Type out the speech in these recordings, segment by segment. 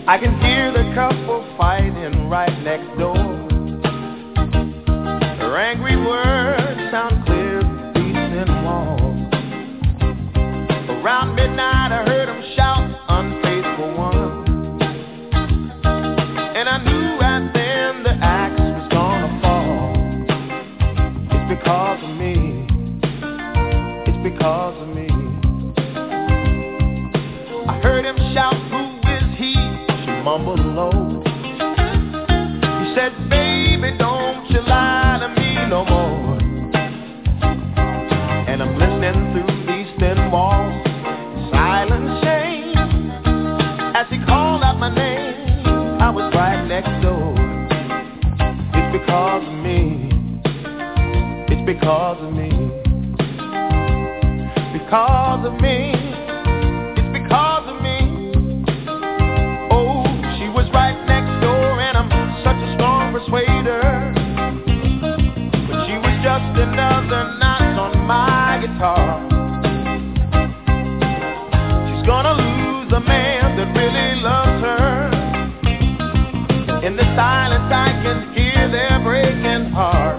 I can hear the couple fighting right next door. Their angry words sound clear through these thin walls. Around midnight I heard them shout, unfaithful one. And I knew right then the axe was gonna fall. It's because of me. It's because of me. I heard him shout, who is he? She mumbled low. He said, baby, don't you lie to me no more. And I'm listening through these thin walls, silent shame. As he called out my name, I was right next door. It's because of me. It's because of me. Because of me. It's because of me. Oh, she was right next door, and I'm such a strong persuader. But she was just another notch on my guitar. She's gonna lose a man that really loves her. In the silence I can hear their breaking heart.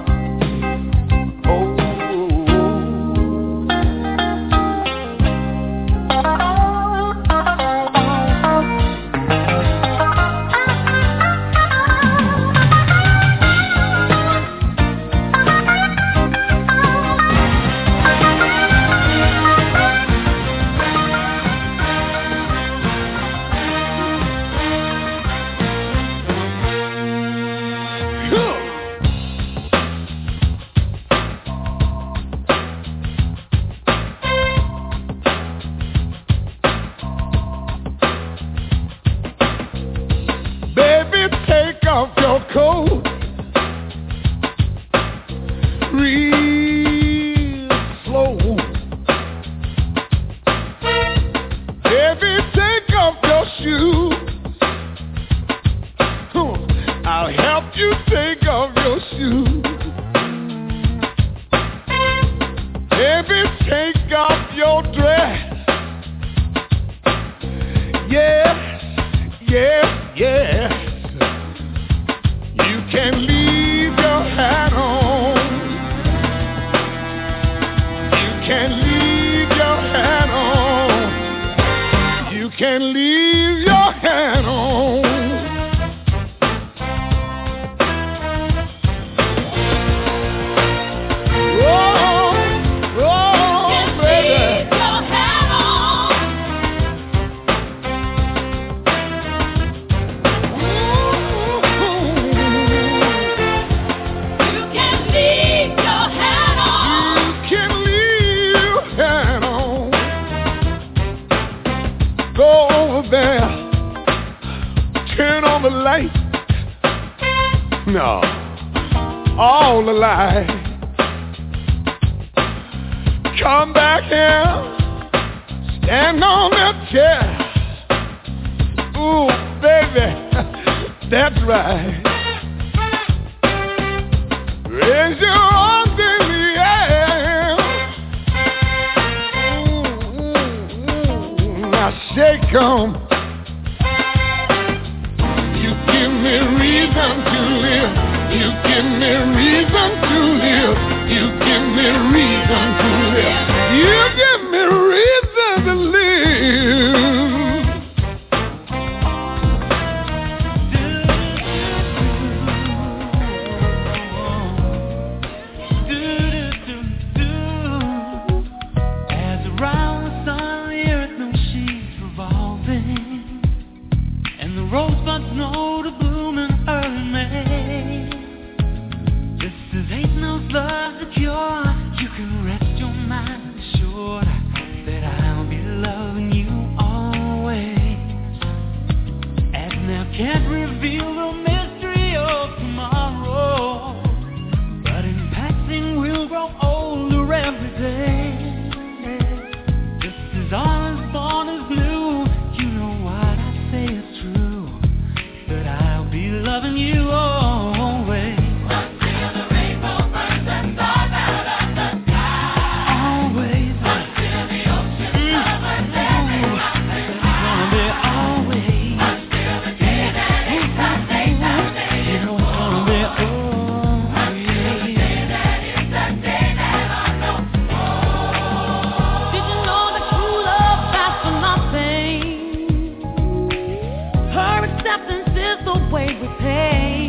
with pain.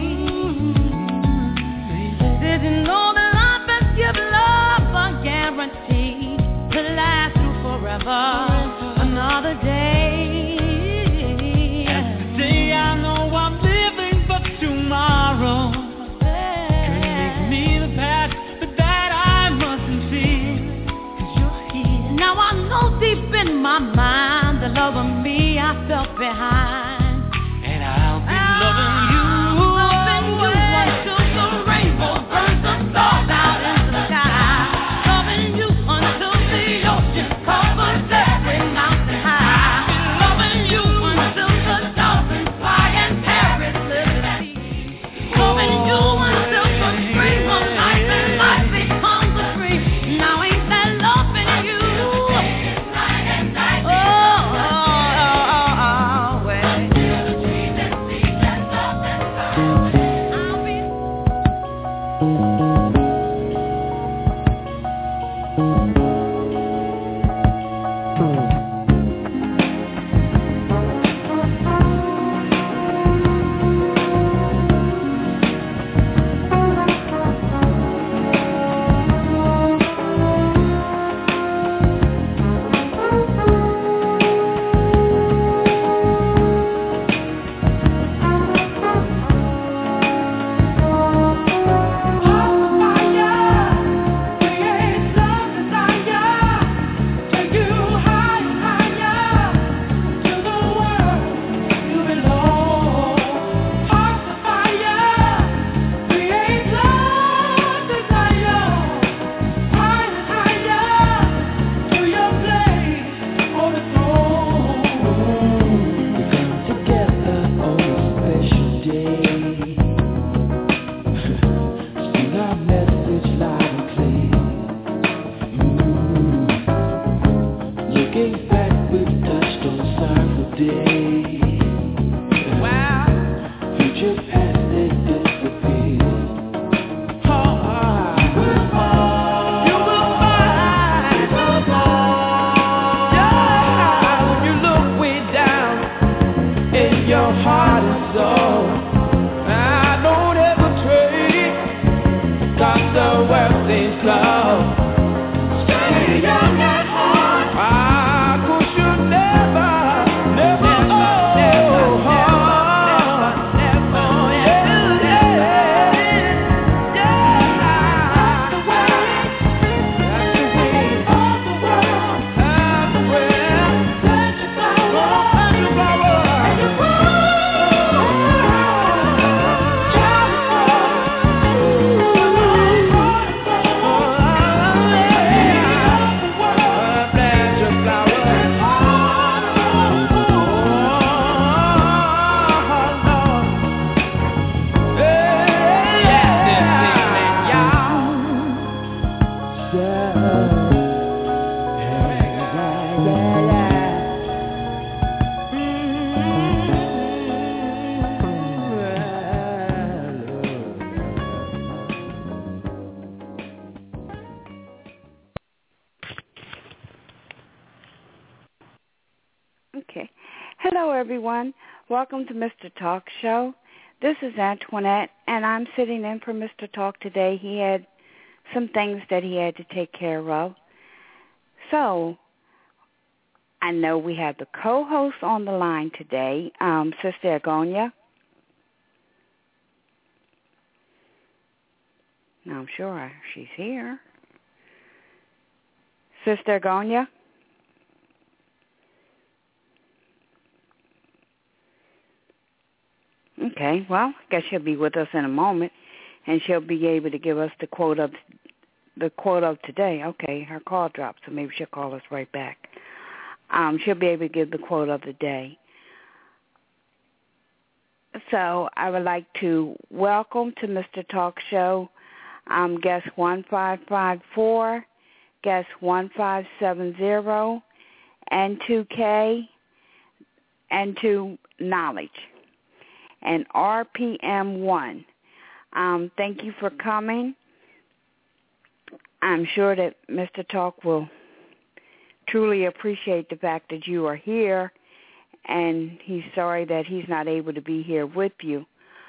Did you know that life has given love a guarantee to last you forever? Another day. And today I know I'm living for tomorrow. Could make me the past, but that I mustn't fear. 'Cause you're here. Now I know deep in my mind the love of me I felt behind. And I'll be loving you. Until the rainbow burns the stars out in the sky. Loving you until the ocean covers every mountain high. Loving you until the dolphins fly and Paris lives at peace. Loving you until the stream of life and life becomes a dream. Now ain't that loving you? Night and night. Oh, well. Okay. Hello, everyone. Welcome to Mr. Talk Show. This is Antoinette, and I'm sitting in for Mr. Talk today. He had some things that he had to take care of. So I know we have the co-host on the line today, Sister Agonia. I'm sure she's here. Sister Agonia? Okay, well, I guess she'll be with us in a moment, and she'll be able to give us the quote of today. Okay, her call dropped, so maybe she'll call us right back. She'll be able to give the quote of the day. So I would like to welcome to Mr. Talk Show guest 1554, guest 1570, and 2K, and 2 Knowledge, and RPM1. Thank you for coming. I'm sure that Mr. Talk will truly appreciate the fact that you are here, and he's sorry that he's not able to be here with you.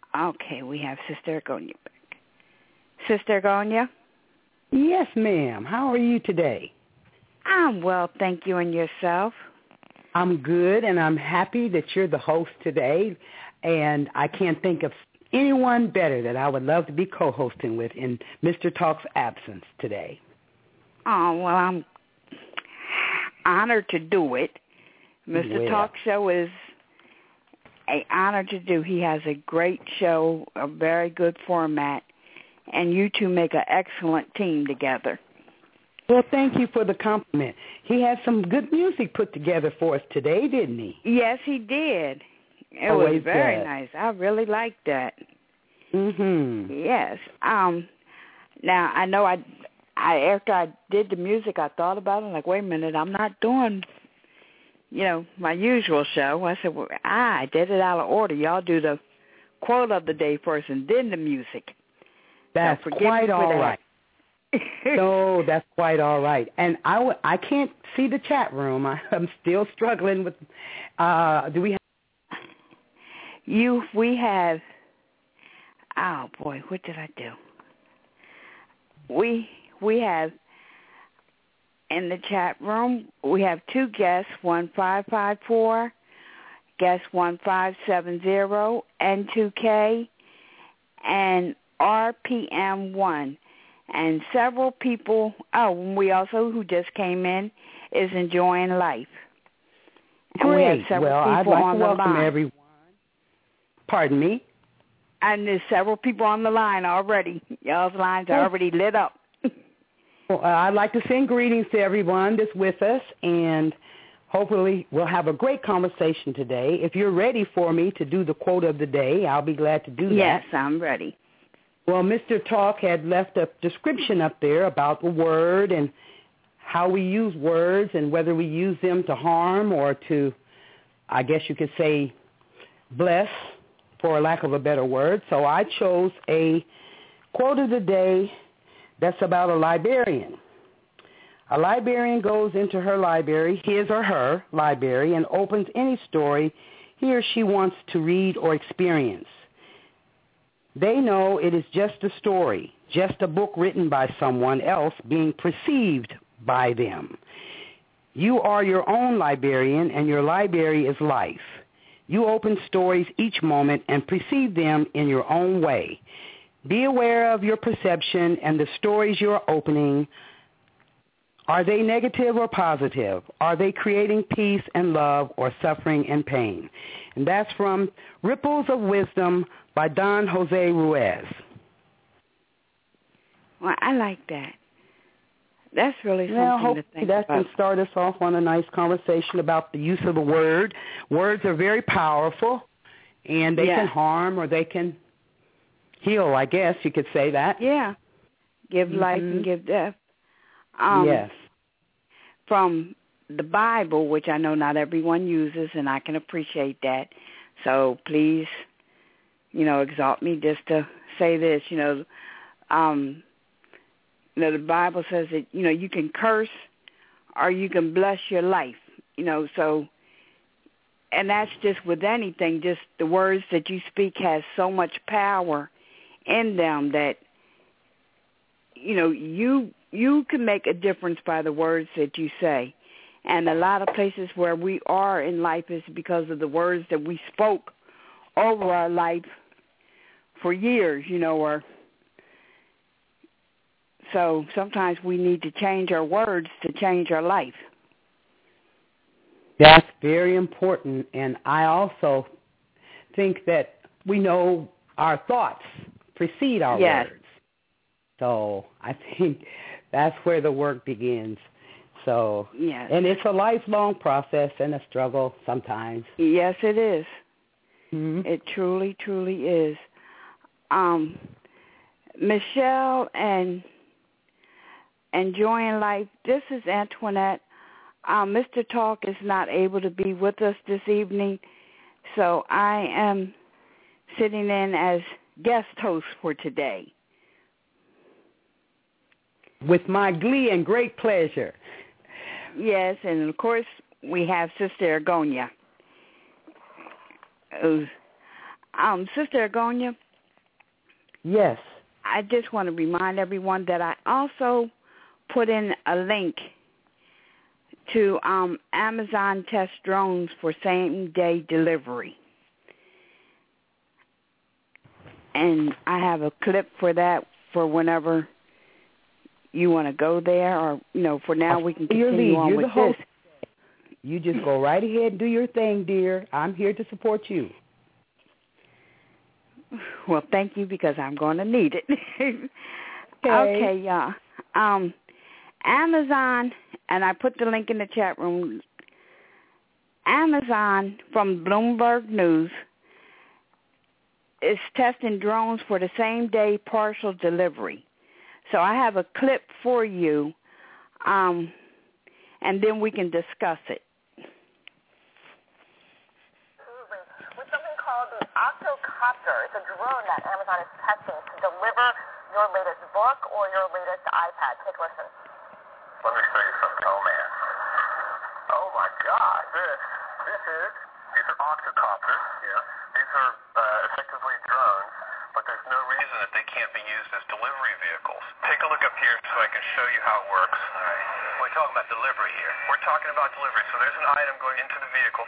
Okay, we have Sister Agonia back. Sister Agonia? Yes, ma'am. How are you today? I'm well, thank you, and yourself? I'm good, and I'm happy that you're the host today, and I can't think of anyone better that I would love to be co-hosting with in Mr. Talk's absence today. Oh, well, I'm honored to do it. Mr. Talk Show is an honor to do. He has a great show, a very good format, and you two make an excellent team together. Well, thank you for the compliment. He had some good music put together for us today, didn't he? Yes, he did. It was very nice. I really liked that. Mhm. Yes. Now I know I after I did the music, I thought about it. Like, wait a minute, I'm not doing, my usual show. I said, well, I did it out of order. Y'all do the quote of the day first, and then the music. That's quite all right. No, that's quite all right. And I can't see the chat room. I'm still struggling with. Do we have? We have. Oh boy, what did I do? We have in the chat room. We have two guests: 1554, guest 1570, N2K, and RPM1. And several people, we also, who just came in, is enjoying life. And great. We have several people I'd like on to the welcome line. everyone. Pardon me? And there's several people on the line already. Y'all's lines are already lit up. Well, I'd like to send greetings to everyone that's with us, and hopefully we'll have a great conversation today. If you're ready for me to do the quote of the day, I'll be glad to do that. Yes, I'm ready. Well, Mr. Talk had left a description up there about the word and how we use words and whether we use them to harm or to, I guess you could say, bless, for lack of a better word. So I chose a quote of the day that's about a librarian. A librarian goes into her library, his or her library, and opens any story he or she wants to read or experience. They know it is just a story, just a book written by someone else being perceived by them. You are your own librarian, and your library is life. You open stories each moment and perceive them in your own way. Be aware of your perception and the stories you are opening. Are they negative or positive? Are they creating peace and love or suffering and pain? And that's from Ripples of Wisdom by Don Jose Ruiz. Well, I like that. That's really something to think that about. Can start us off on a nice conversation about the use of the word. Words are very powerful, and they can harm or they can heal, I guess you could say that. Yeah. Give life and give death. Yes. From the Bible, which I know not everyone uses, and I can appreciate that. So please, exalt me just to say this. The Bible says that, you can curse or you can bless your life, so, and that's just with anything, just the words that you speak has so much power in them that, you can make a difference by the words that you say. And a lot of places where we are in life is because of the words that we spoke over our life for years, or so sometimes we need to change our words to change our life. That's very important, and I also think that we know our thoughts precede our words. So I think that's where the work begins. So, and it's a lifelong process and a struggle sometimes. Yes, it is. Mm-hmm. It truly, truly is. Michelle and Enjoying Life, this is Antoinette. Mr. Talk is not able to be with us this evening, so I am sitting in as guest host for today. With my glee and great pleasure. Yes, and of course we have Sister Agonia, who's Sister Agonia? Yes. I just want to remind everyone that I also put in a link to Amazon test drones for same-day delivery. And I have a clip for that for whenever you want to go there, or, for now we can continue on with this. You just go right ahead and do your thing, dear. I'm here to support you. Well, thank you, because I'm going to need it. Okay, y'all. Amazon, and I put the link in the chat room, Amazon from Bloomberg News is testing drones for the same-day partial delivery. So I have a clip for you, and then we can discuss it. With something called the Octocopter. It's a drone that Amazon is testing to deliver your latest book or your latest iPad. Take a listen. Let me show you something. Oh, man. Oh, my God. These are octocopters. Yeah. These are effectively drones, but there's no reason that they can't be used as delivery vehicles. Take a look up here so I can show you how it works. All right. We're talking about delivery here. We're talking about delivery. So there's an item going into the vehicle.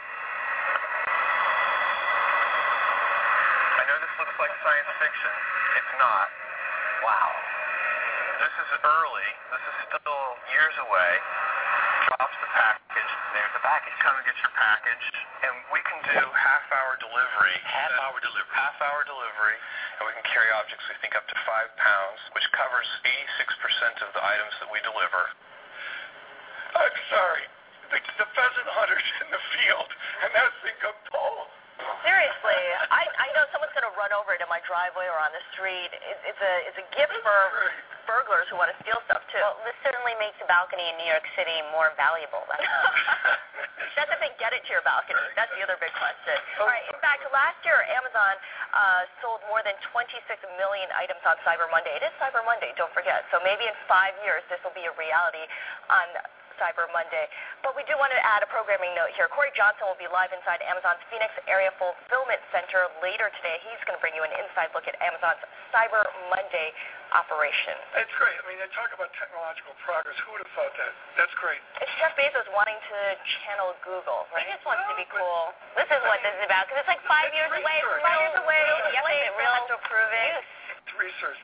I know this looks like science fiction. It's not. Wow. This is early. This is still years away. Drops the package. There's the package. Come and get your package. And we can do half-hour delivery. Half-hour delivery. And we can carry objects we think up to 5 pounds, which covers 86% of the items that we deliver. I'm sorry. The pheasant hunter's in the field, and that thing could pull. Seriously, I know someone's going to run over it in my driveway or on the street. It's a gift for burglars who want to steal stuff, too. Well, this certainly makes a balcony in New York City more valuable. That's if they get it to your balcony. That's the other big question. All right, in fact, last year, Amazon sold more than 26 million items on Cyber Monday. It is Cyber Monday, don't forget. So maybe in 5 years, this will be a reality on Cyber Monday. But we do want to add a programming note here. Corey Johnson will be live inside Amazon's Phoenix Area Fulfillment Center later today. He's going to bring you an inside look at Amazon's Cyber Monday operation. It's great. I mean, they talk about technological progress. Who would have thought that? That's great. It's Jeff Bezos wanting to channel Google, right? He just wants to be cool. This is what this is about, because it's like 5 years away. 5 years away. Yes, they really have to approve it. It's research.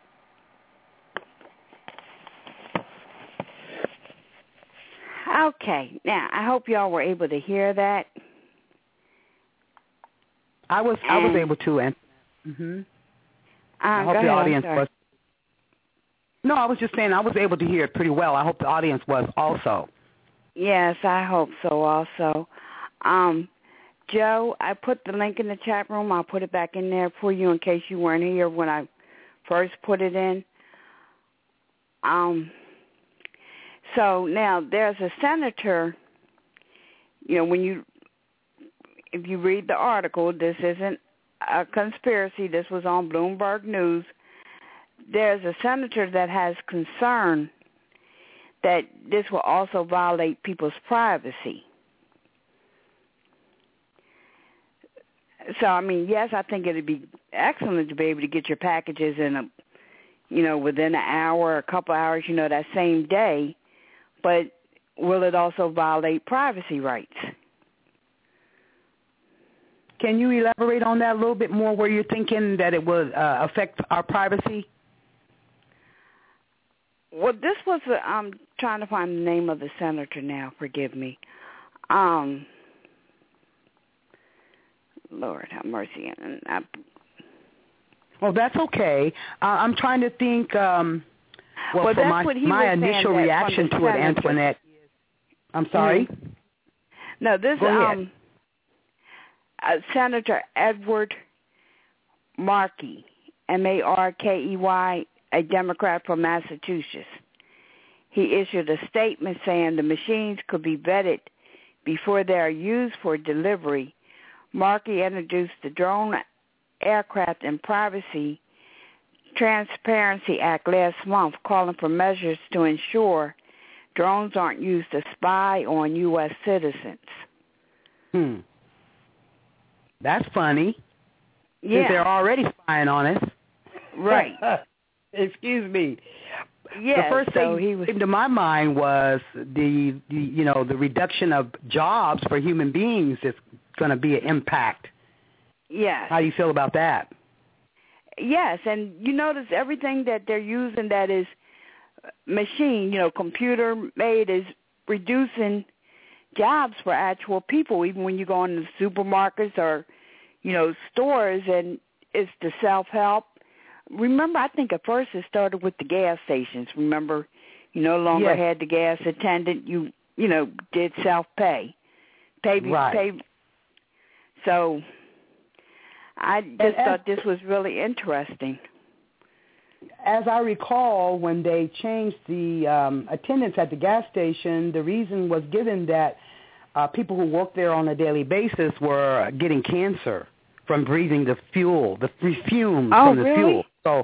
Okay. Now, I hope y'all were able to hear that. I was able to, and I hope the audience was. No, I was just saying I was able to hear it pretty well. I hope the audience was also. Yes, I hope so also. Joe, I put the link in the chat room. I'll put it back in there for you in case you weren't here when I first put it in. So now there's a senator, if you read the article, this isn't a conspiracy. This was on Bloomberg News. There's a senator that has concern that this will also violate people's privacy. So, I mean, yes, I think it would be excellent to be able to get your packages in within an hour, a couple hours, that same day. But will it also violate privacy rights? Can you elaborate on that a little bit more, where you're thinking that it would affect our privacy? Well, this was, I'm trying to find the name of the senator now, forgive me. Lord have mercy. Well, that's okay. I'm trying to think, for my initial reaction to it, Antoinette. I'm sorry? Mm-hmm. No, this Senator Edward Markey, Markey, a Democrat from Massachusetts. He issued a statement saying the machines could be vetted before they are used for delivery. Markey introduced the Drone Aircraft and Privacy Transparency Act last month, calling for measures to ensure drones aren't used to spy on U.S. citizens. That's funny. since they're already spying on us. Right. Excuse me. Yeah. The first thing that came to my mind was the reduction of jobs for human beings is going to be an impact. Yes. How do you feel about that? Yes, and you notice everything that they're using that is machine, computer made, is reducing jobs for actual people, even when you go into supermarkets or, stores, and it's the self-help. Remember, I think at first it started with the gas stations. Remember, you no longer had the gas attendant. You did self-pay. Pay. So I just thought this was really interesting. As I recall, when they changed the attendance at the gas station, the reason was given that people who worked there on a daily basis were getting cancer from breathing the fumes from the fuel. So,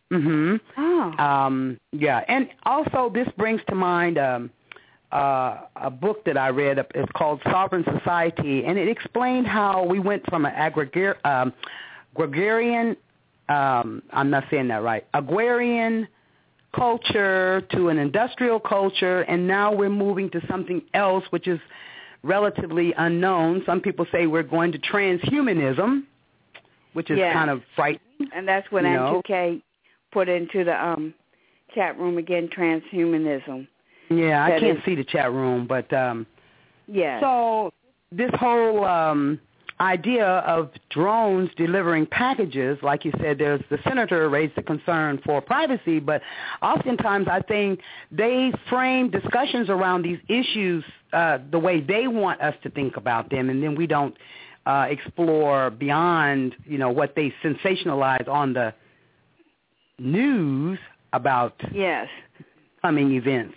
and also this brings to mind a book that I read. It's called Sovereign Society, and it explained how we went from an agrarian, I'm not saying that right, agrarian culture to an industrial culture, and now we're moving to something else, which is relatively unknown. Some people say we're going to transhumanism, which is kind of frightening. And that's what M2K put into the chat room again, transhumanism. Yeah, I can't see the chat room, but so this whole idea of drones delivering packages, like you said, the senator raised the concern for privacy, but oftentimes I think they frame discussions around these issues the way they want us to think about them, and then we don't explore beyond, what they sensationalize on the news about coming events.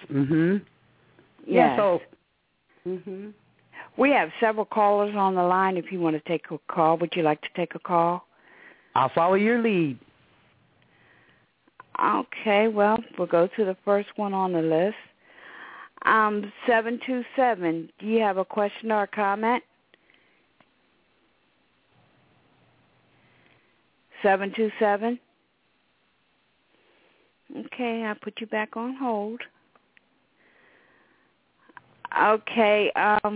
We have several callers on the line. If you want to take a call, would you like to take a call? I'll follow your lead. Okay, well, we'll go to the first one on the list. 727, do you have a question or a comment? 727? Okay, I'll put you back on hold. Okay,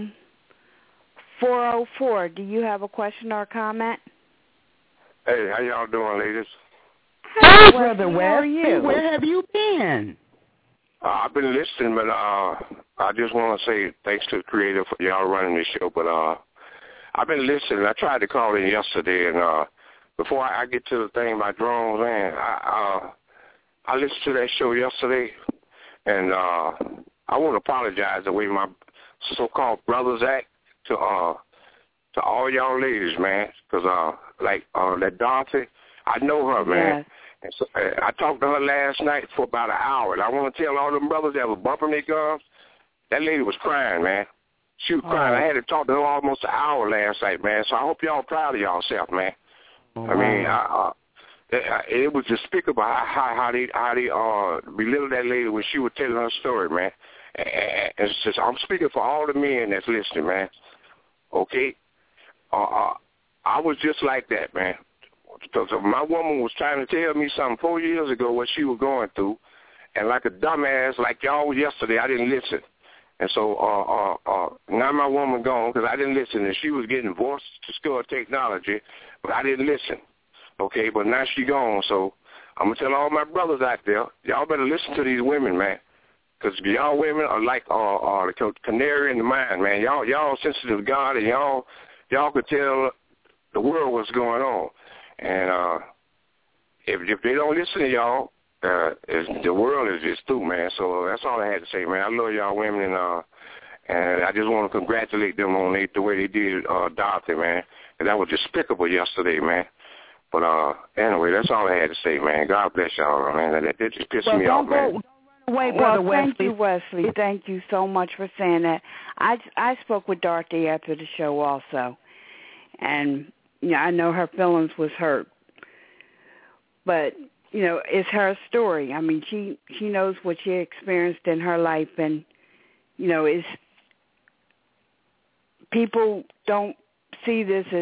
404, do you have a question or a comment? Hey, how y'all doing, ladies? Hey, Brother Wes. How are you? Where have you been? I've been listening, but I just want to say thanks to the creator for y'all running this show. But I've been listening. I tried to call in yesterday, and before I get to the thing about drones, man, I listened to that show yesterday, and I want to apologize the way my so-called brothers act to all y'all ladies, man, because that Dorothy, I know her, man. And so, I talked to her last night for about an hour, and I want to tell all them brothers that were bumping their guns, that lady was crying, man. She was crying. I had to talk to her almost an hour last night, man, so I hope y'all proud of y'allself, man. I mean, it was despicable how they belittled that lady when she was telling her story, man. And it's just, I'm speaking for all the men that's listening, man. Okay? I was just like that, man. Because my woman was trying to tell me something 4 years ago what she was going through, and like a dumbass, like y'all yesterday, I didn't listen. And so now my woman gone because I didn't listen, and she was getting voice to school technology, but I didn't listen. Okay, but now she gone, so I'm going to tell all my brothers out there, y'all better listen to these women, man, because y'all women are like the canary in the mine, man. Y'all sensitive to God, and y'all could tell the world what's going on. And if they don't listen to y'all, the world is just through, man. So that's all I had to say, man. I love y'all women, and I just want to congratulate them on the way they did Dorothy, man. And that was despicable yesterday, man. But anyway, that's all I had to say, man. God bless y'all, man. That just pissed me off, man. Don't run away, Brother Wesley. Thank you, Wesley. Thank you so much for saying that. I spoke with Dorothy after the show also, and I know her feelings was hurt. But, it's her story. I mean, she knows what she experienced in her life, and, people don't see this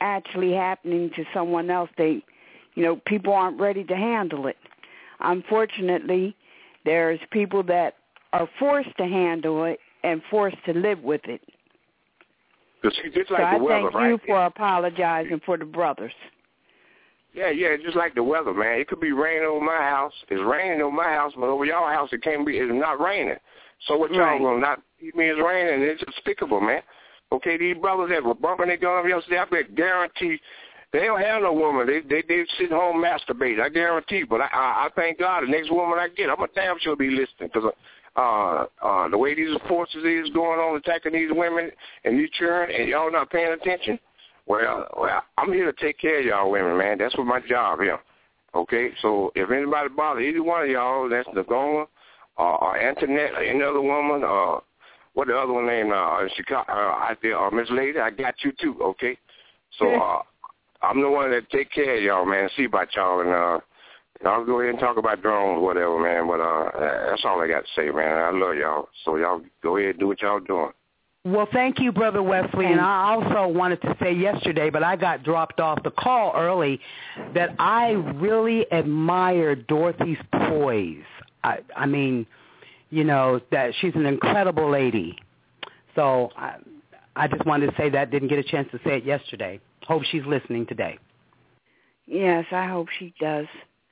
actually happening to someone else. People aren't ready to handle it. Unfortunately, there's people that are forced to handle it and forced to live with it. Just like so the weather, I thank you for apologizing for the brothers. Yeah, just like the weather, man. It could be raining over my house. It's raining over my house, but over your house it's not raining. So what y'all gonna not keep me it's raining? It's despicable, man. Okay, these brothers that were bumping their gun yesterday, I bet guarantee they don't have no woman. They sit home masturbate. I guarantee. But I thank God the next woman I get, I'm a damn sure be listening because the way these forces is going on attacking these women and these children, and y'all not paying attention. Well, I'm here to take care of y'all women, man. That's what my job here. Okay, so if anybody bother either one of y'all, that's Nagoma or Antoinette or any other woman, what the other one named Chicago, Miss Lady, I got you too. Okay, so I'm the one that take care of y'all, man. See about y'all, and I'll go ahead and talk about drones, or whatever, man. But that's all I got to say, man. I love y'all, so y'all go ahead and do what y'all doing. Well, thank you, Brother Wesley. And I also wanted to say yesterday, but I got dropped off the call early, that I really admire Dorothy's poise. I mean, that she's an incredible lady. So I just wanted to say that. Didn't get a chance to say it yesterday. Hope she's listening today. Yes, I hope she does.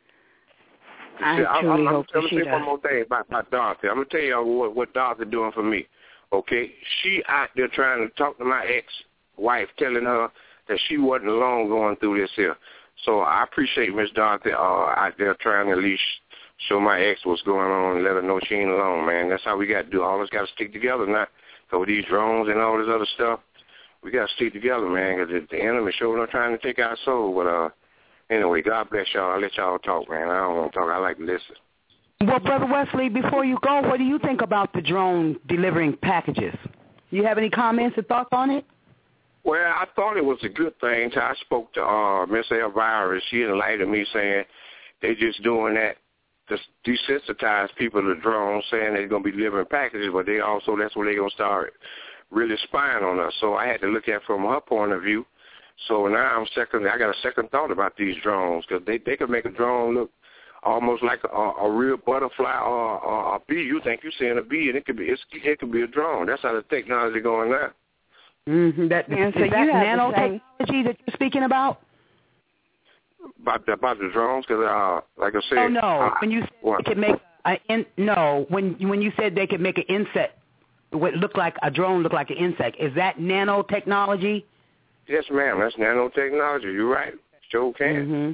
I truly hope that she does. I'm going to say one more thing about Dorothy. I'm going to tell you what Dorothy doing for me. Okay, she out there trying to talk to my ex-wife, telling her that she wasn't alone going through this here. So I appreciate Miss Dorothy out there trying to at least show my ex what's going on and let her know she ain't alone, man. That's how we got to do. All of us got to stick together now. So with these drones and all this other stuff, we got to stick together, man, because the enemy sure not trying to take our soul. But anyway, God bless y'all. I'll let y'all talk, man. I don't want to talk. I like to listen. Well, Brother Wesley, before you go, what do you think about the drone delivering packages? You have any comments or thoughts on it? Well, I thought it was a good thing until I spoke to Miss Elvira. She enlightened me saying they just doing that to desensitize people to drones, saying they're going to be delivering packages, but they also, that's where they're going to start really spying on us. So I had to look at it from her point of view. So now I got a second thought about these drones because they could make a drone look almost like a real butterfly or a bee. You think you're seeing a bee, and it could be a drone. That's how the technology going now. Mm-hmm. Is that nanotechnology that you're speaking about? About the drones, because like I said. Oh no! When you said they could make when you said they could make an insect, what looked like a drone look like an insect, is that nanotechnology? Yes, ma'am. That's nanotechnology. You're right. Sure can. Mm-hmm.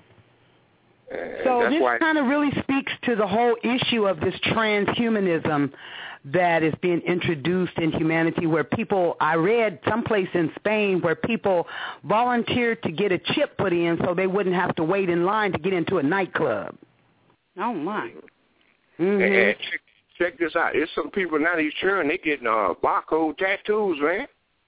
So this kind of really speaks to the whole issue of this transhumanism that is being introduced in humanity, where people, I read someplace in Spain where people volunteered to get a chip put in so they wouldn't have to wait in line to get into a nightclub. Oh, my. Mm-hmm. And check this out. There's some people now, these children, they getting barcode tattoos, man.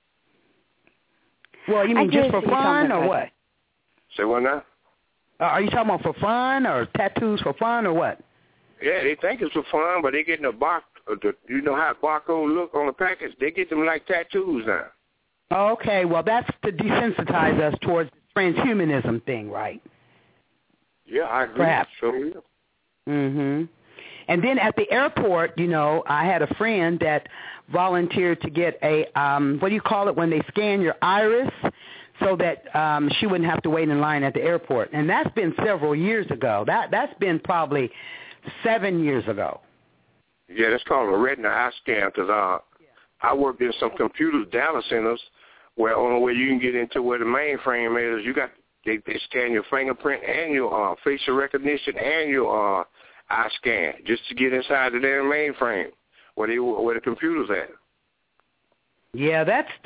Well, you mean just for fun or what? Say what now? Are you talking about for fun or tattoos for fun or what? Yeah, they think it's for fun, but they getting you know how barcode look on the package? They get them like tattoos now. Okay, well, that's to desensitize us towards the transhumanism thing, right? Yeah, I agree. Perhaps. Sure. Mm-hmm. And then at the airport, I had a friend that volunteered to get a, what do you call it when they scan your iris, so that she wouldn't have to wait in line at the airport. And that's been several years ago. That's been probably 7 years ago. Yeah, that's called a retina eye scan because I worked in some computer data centers where only way you can get into where the mainframe is, they scan your fingerprint and your facial recognition and your eye scan just to get inside the damn mainframe where the computer's at. Yeah,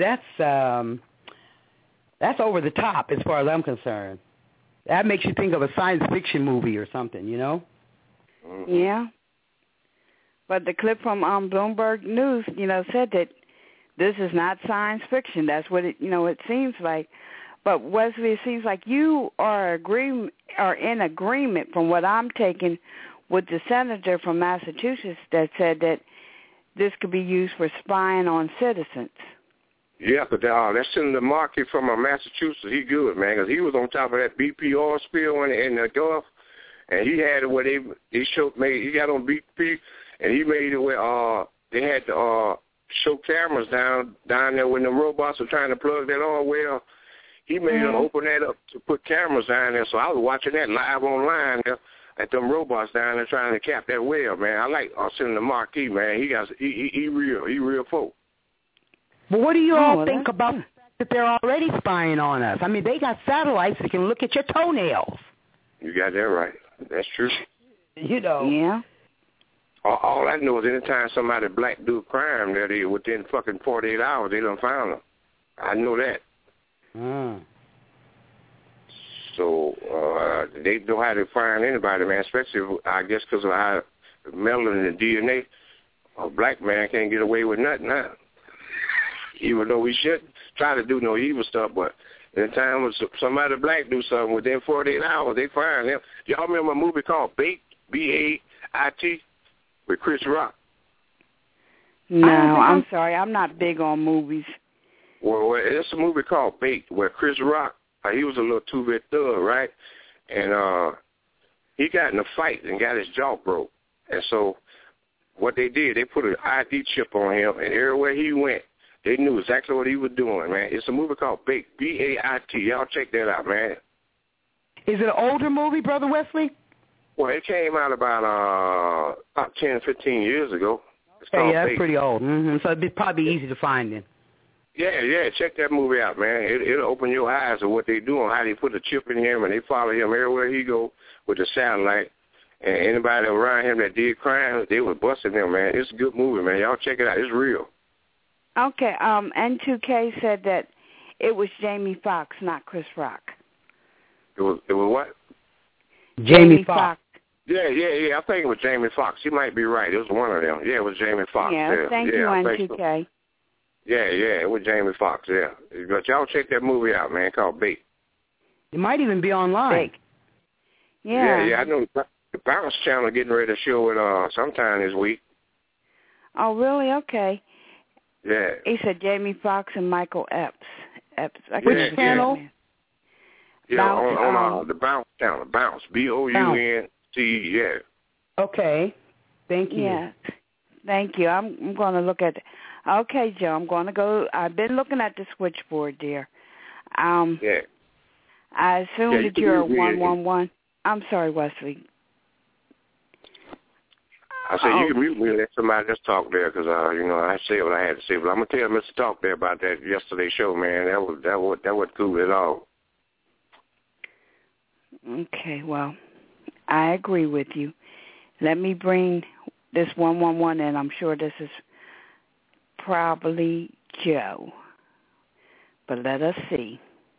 that's over the top as far as I'm concerned. That makes you think of a science fiction movie or something, Mm-hmm. Yeah. But the clip from Bloomberg News, said that this is not science fiction. That's what it seems like. But Wesley, it seems like you are in agreement from what I'm taking with the senator from Massachusetts that said that this could be used for spying on citizens. Yeah, but that Senator Markey from Massachusetts, he good, man, because he was on top of that BP oil spill in the Gulf, and he had it where he got on BP, and he made it where they had to show cameras down there when the robots were trying to plug that oil well. He made them open that up to put cameras down there, so I was watching that live online there at them robots down there trying to cap that well, man. I like Senator Markey, man. He real folk. But what do you all think about that they're already spying on us? I mean, they got satellites that can look at your toenails. You got that right. That's true. You know. Yeah. All I know is anytime somebody black do a crime, that within fucking 48 hours, they done found them. I know that. So they know how to find anybody, man, especially, I guess, because of how melanin and DNA. A black man can't get away with nothing now. Even though we shouldn't try to do no evil stuff, but in time when somebody black do something, within 48 hours, they find them. Y'all remember a movie called Bait, B-A-I-T, with Chris Rock? No, I'm sorry. I'm not big on movies. Well, it's a movie called Bait, where Chris Rock, he was a little two-bit thug, right? And he got in a fight and got his jaw broke. And so what they did, they put an ID chip on him, and everywhere he went, they knew exactly what he was doing, man. It's a movie called Bait, B-A-I-T. Y'all check that out, man. Is it an older movie, Brother Wesley? Well, it came out about 10, 15 years ago. Hey, yeah, that's pretty old. So it'd probably be easy to find then. Yeah, check that movie out, man. It'll open your eyes to what they do and how they put a chip in him, and they follow him everywhere he go with the satellite. And anybody around him that did crimes, they were busting them, man. It's a good movie, man. Y'all check it out. It's real. Okay, N2K said that it was Jamie Foxx, not Chris Rock. It was what? Jamie Foxx. Yeah. I think it was Jamie Foxx. He might be right. It was one of them. Yeah, it was Jamie Foxx. Yeah, thank you, N2K. So. Yeah, it was Jamie Foxx, yeah. But y'all check that movie out, man, called Bait. It might even be online. Yeah, I know the Bounce Channel getting ready to show it sometime this week. Oh, really? Okay. Yeah. He said Jamie Foxx and Michael Epps. Which channel? Yeah, on the Bounce Channel. Bounce, B-O-U-N-C, yeah. Okay. Thank you. Yeah. Thank you. I'm going to look at. Okay, Joe. I'm going to go. I've been looking at the switchboard, dear. Yeah. I assume that you're a 111. I'm sorry, Wesley. I said you can mute me and let somebody just talk there because I said what I had to say. But I'm gonna tell Mr. Talk there about that yesterday's show, man. That was cool at all. Okay, well, I agree with you. Let me bring this 111 in. I'm sure this is probably Joe, but let us see.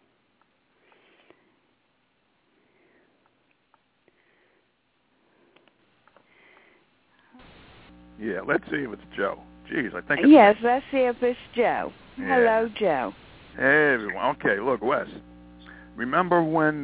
Yeah, let's see if it's Joe. Jeez, I think it's... Yes, let's see if it's Joe. Yeah. Hello, Joe. Hey, everyone. Okay, look, Wes. Remember when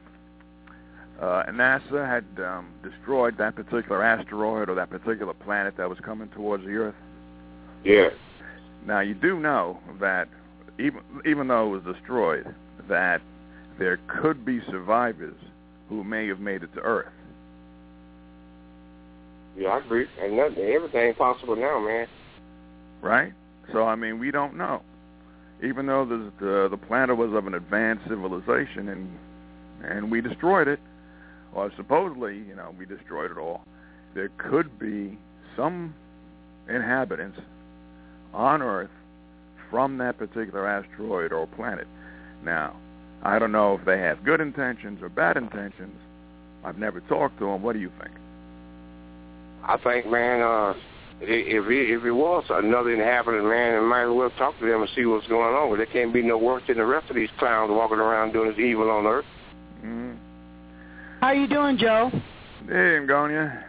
NASA had destroyed that particular asteroid or that particular planet that was coming towards the Earth? Yeah. Now, you do know that even though it was destroyed, that there could be survivors who may have made it to Earth. Yeah, I agree. And everything possible now, man. Right? So, I mean, we don't know. Even though the planet was of an advanced civilization and we destroyed it, or supposedly, we destroyed it all, there could be some inhabitants on Earth from that particular asteroid or planet. Now, I don't know if they have good intentions or bad intentions. I've never talked to them. What do you think? I think, man, if it was another inhabitant, man, I might as well talk to them and see what's going on. But there can't be no worse than the rest of these clowns walking around doing this evil on Earth. Mm-hmm. How you doing, Joe? Hey, Angonia.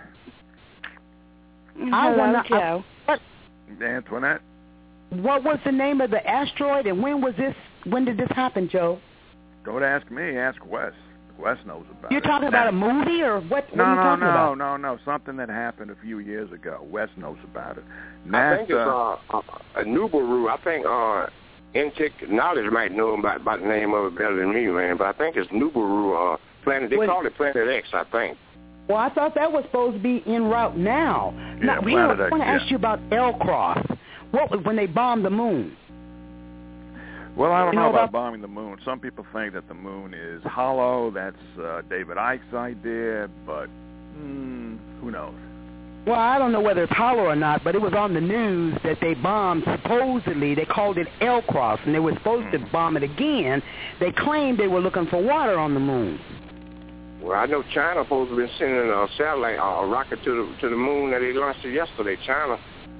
Hello, Joe. Antoinette. What was the name of the asteroid, and when did this happen, Joe? Don't ask me. Ask Wes. Wes knows about it. You're talking about a movie, or what? No, what are you talking about? No. Something that happened a few years ago. Wes knows about it. NASA, I think it's a Nubaru. I think Intech Knowledge might know about the name of it better than me, man. But I think it's Nubaru Planet. They call it Planet X, I think. Well, I thought that was supposed to be en route now. Yeah, now, Planet X, I want to ask you about L-Cross. What when they bombed the moon? Well, I don't know about bombing the moon. Some people think that the moon is hollow. That's David Icke's idea, but who knows? Well, I don't know whether it's hollow or not, but it was on the news that they bombed, supposedly, they called it L-Cross, and they were supposed to bomb it again. They claimed they were looking for water on the moon. Well, I know China supposed to be sending a satellite, a rocket to the moon that they launched it yesterday, China.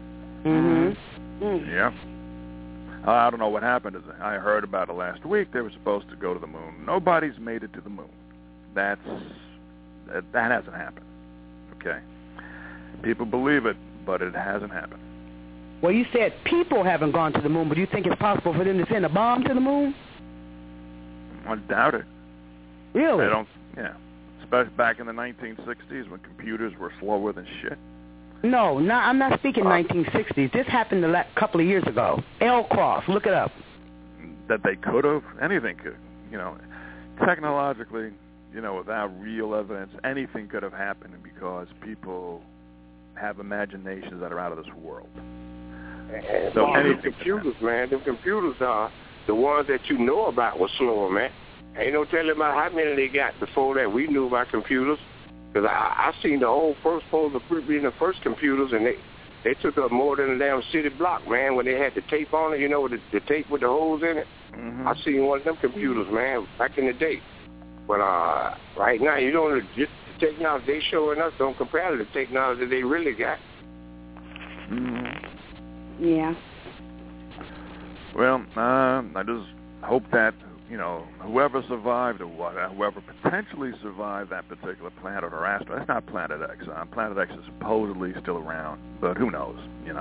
Yeah. I don't know what happened. I heard about it last week. They were supposed to go to the moon. Nobody's made it to the moon. That hasn't happened. Okay. People believe it, but it hasn't happened. Well, you said people haven't gone to the moon, but do you think it's possible for them to send a bomb to the moon? I doubt it. Really? Yeah. Especially back in the 1960s when computers were slower than shit. No, I'm not speaking 1960s. This happened a couple of years ago. L-Cross, look it up. That they could have? Anything could. Technologically, without real evidence, anything could have happened because people have imaginations that are out of this world. And so anything computers, man, them computers are the ones that you know about were slower, man. Ain't no telling about how many they got before that. We knew about computers. Because I seen the old first computers, and they took up more than a damn city block, man, when they had the tape on it, the tape with the holes in it. Mm-hmm. I seen one of them computers, man, back in the day. But right now, the technology they showing us don't compare to the technology they really got. Mm-hmm. Yeah. Well, I just hope that whoever survived or whoever potentially survived that particular planet or asteroid, that's not Planet X. Planet X is supposedly still around, but who knows,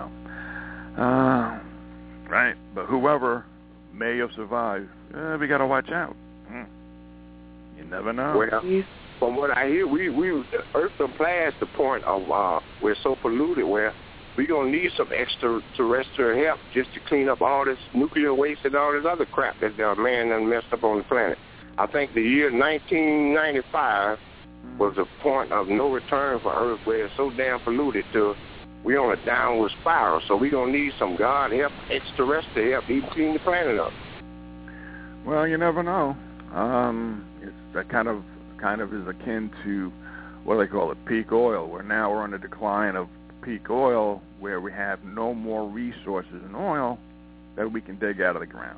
right? But whoever may have survived, we got to watch out. You never know. Well, from what I hear, Earth implies the point of we're so polluted where we're going to need some extraterrestrial help just to clean up all this nuclear waste and all this other crap that man done messed up on the planet. I think the year 1995 was a point of no return for Earth where it's so damn polluted to we're on a downward spiral. So we're going to need some God help, extraterrestrial help, even clean the planet up. Well, you never know. It's that kind of is akin to what do they call it, peak oil, where now we're on a decline of peak oil where we have no more resources in oil that we can dig out of the ground.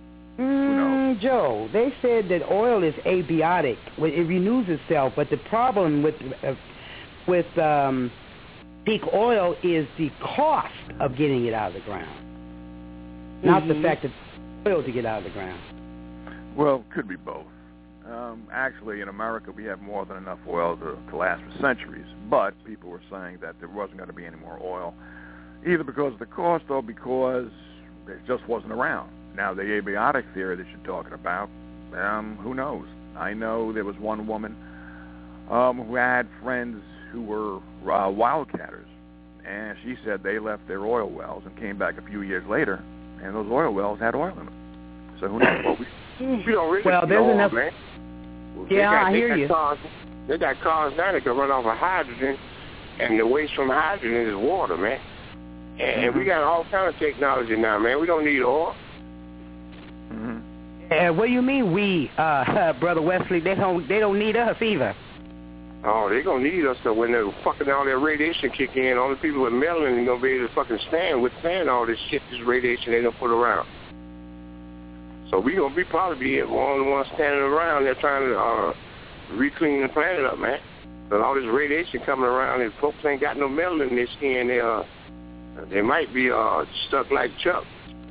Joe, they said that oil is abiotic. It renews itself, but the problem with peak oil is the cost of getting it out of the ground, not the fact that it's oil to get out of the ground. Well, could be both. Actually, in America, we have more than enough oil to last for centuries, but people were saying that there wasn't going to be any more oil, either because of the cost or because it just wasn't around. Now, the abiotic theory that you're talking about, who knows? I know there was one woman who had friends who were wildcatters, and she said they left their oil wells and came back a few years later, and those oil wells had oil in them. So who knows? We don't really there's enough. Man. I hear you. They got cars now that can run off of hydrogen, and the waste from hydrogen is water, man. And we got all kind of technology now, man. We don't need oil. What do you mean we, Brother Wesley? They don't need us either. Oh, they're going to need us so when they're fucking all that radiation kick in, all the people with melanin are going to be able to fucking withstand all this shit, this radiation they don't put around. So we're going to probably be one of the ones standing around there trying to re-clean the planet up, man. But all this radiation coming around and folks ain't got no melanin in their skin. They might be stuck like Chuck.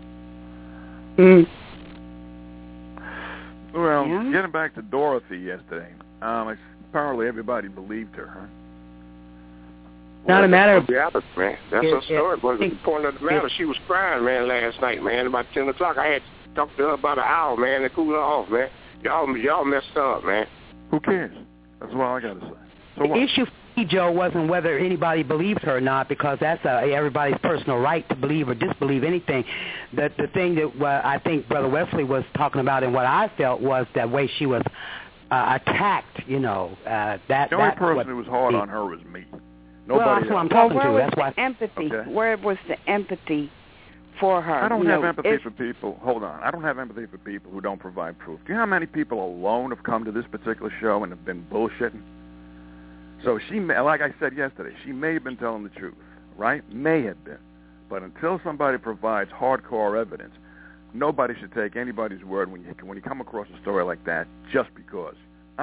Well, getting back to Dorothy yesterday, apparently everybody believed her, huh? Not a matter of... man. That's her story. But the point of the matter, she was crying, man, last night, man, about 10 o'clock. I had to talk to her about an hour, man, to cool her off, man. Y'all messed up, man. Who cares? That's what I got to say. So the what? issue Joe, wasn't whether anybody believes her or not, because that's everybody's personal right to believe or disbelieve anything. The thing that I think Brother Wesley was talking about and what I felt was that way she was attacked, you know. The only person who was hard on her was me. Nobody well, that's what I'm talking where to. Was that's why. Empathy. Okay. Where was the empathy for her? I don't have empathy for people. Hold on. I don't have empathy for people who don't provide proof. Do you know how many people alone have come to this particular show and have been bullshitting? So she, like I said yesterday, she may have been telling the truth, right? May have been. But until somebody provides hardcore evidence, nobody should take anybody's word when you come across a story like that just because.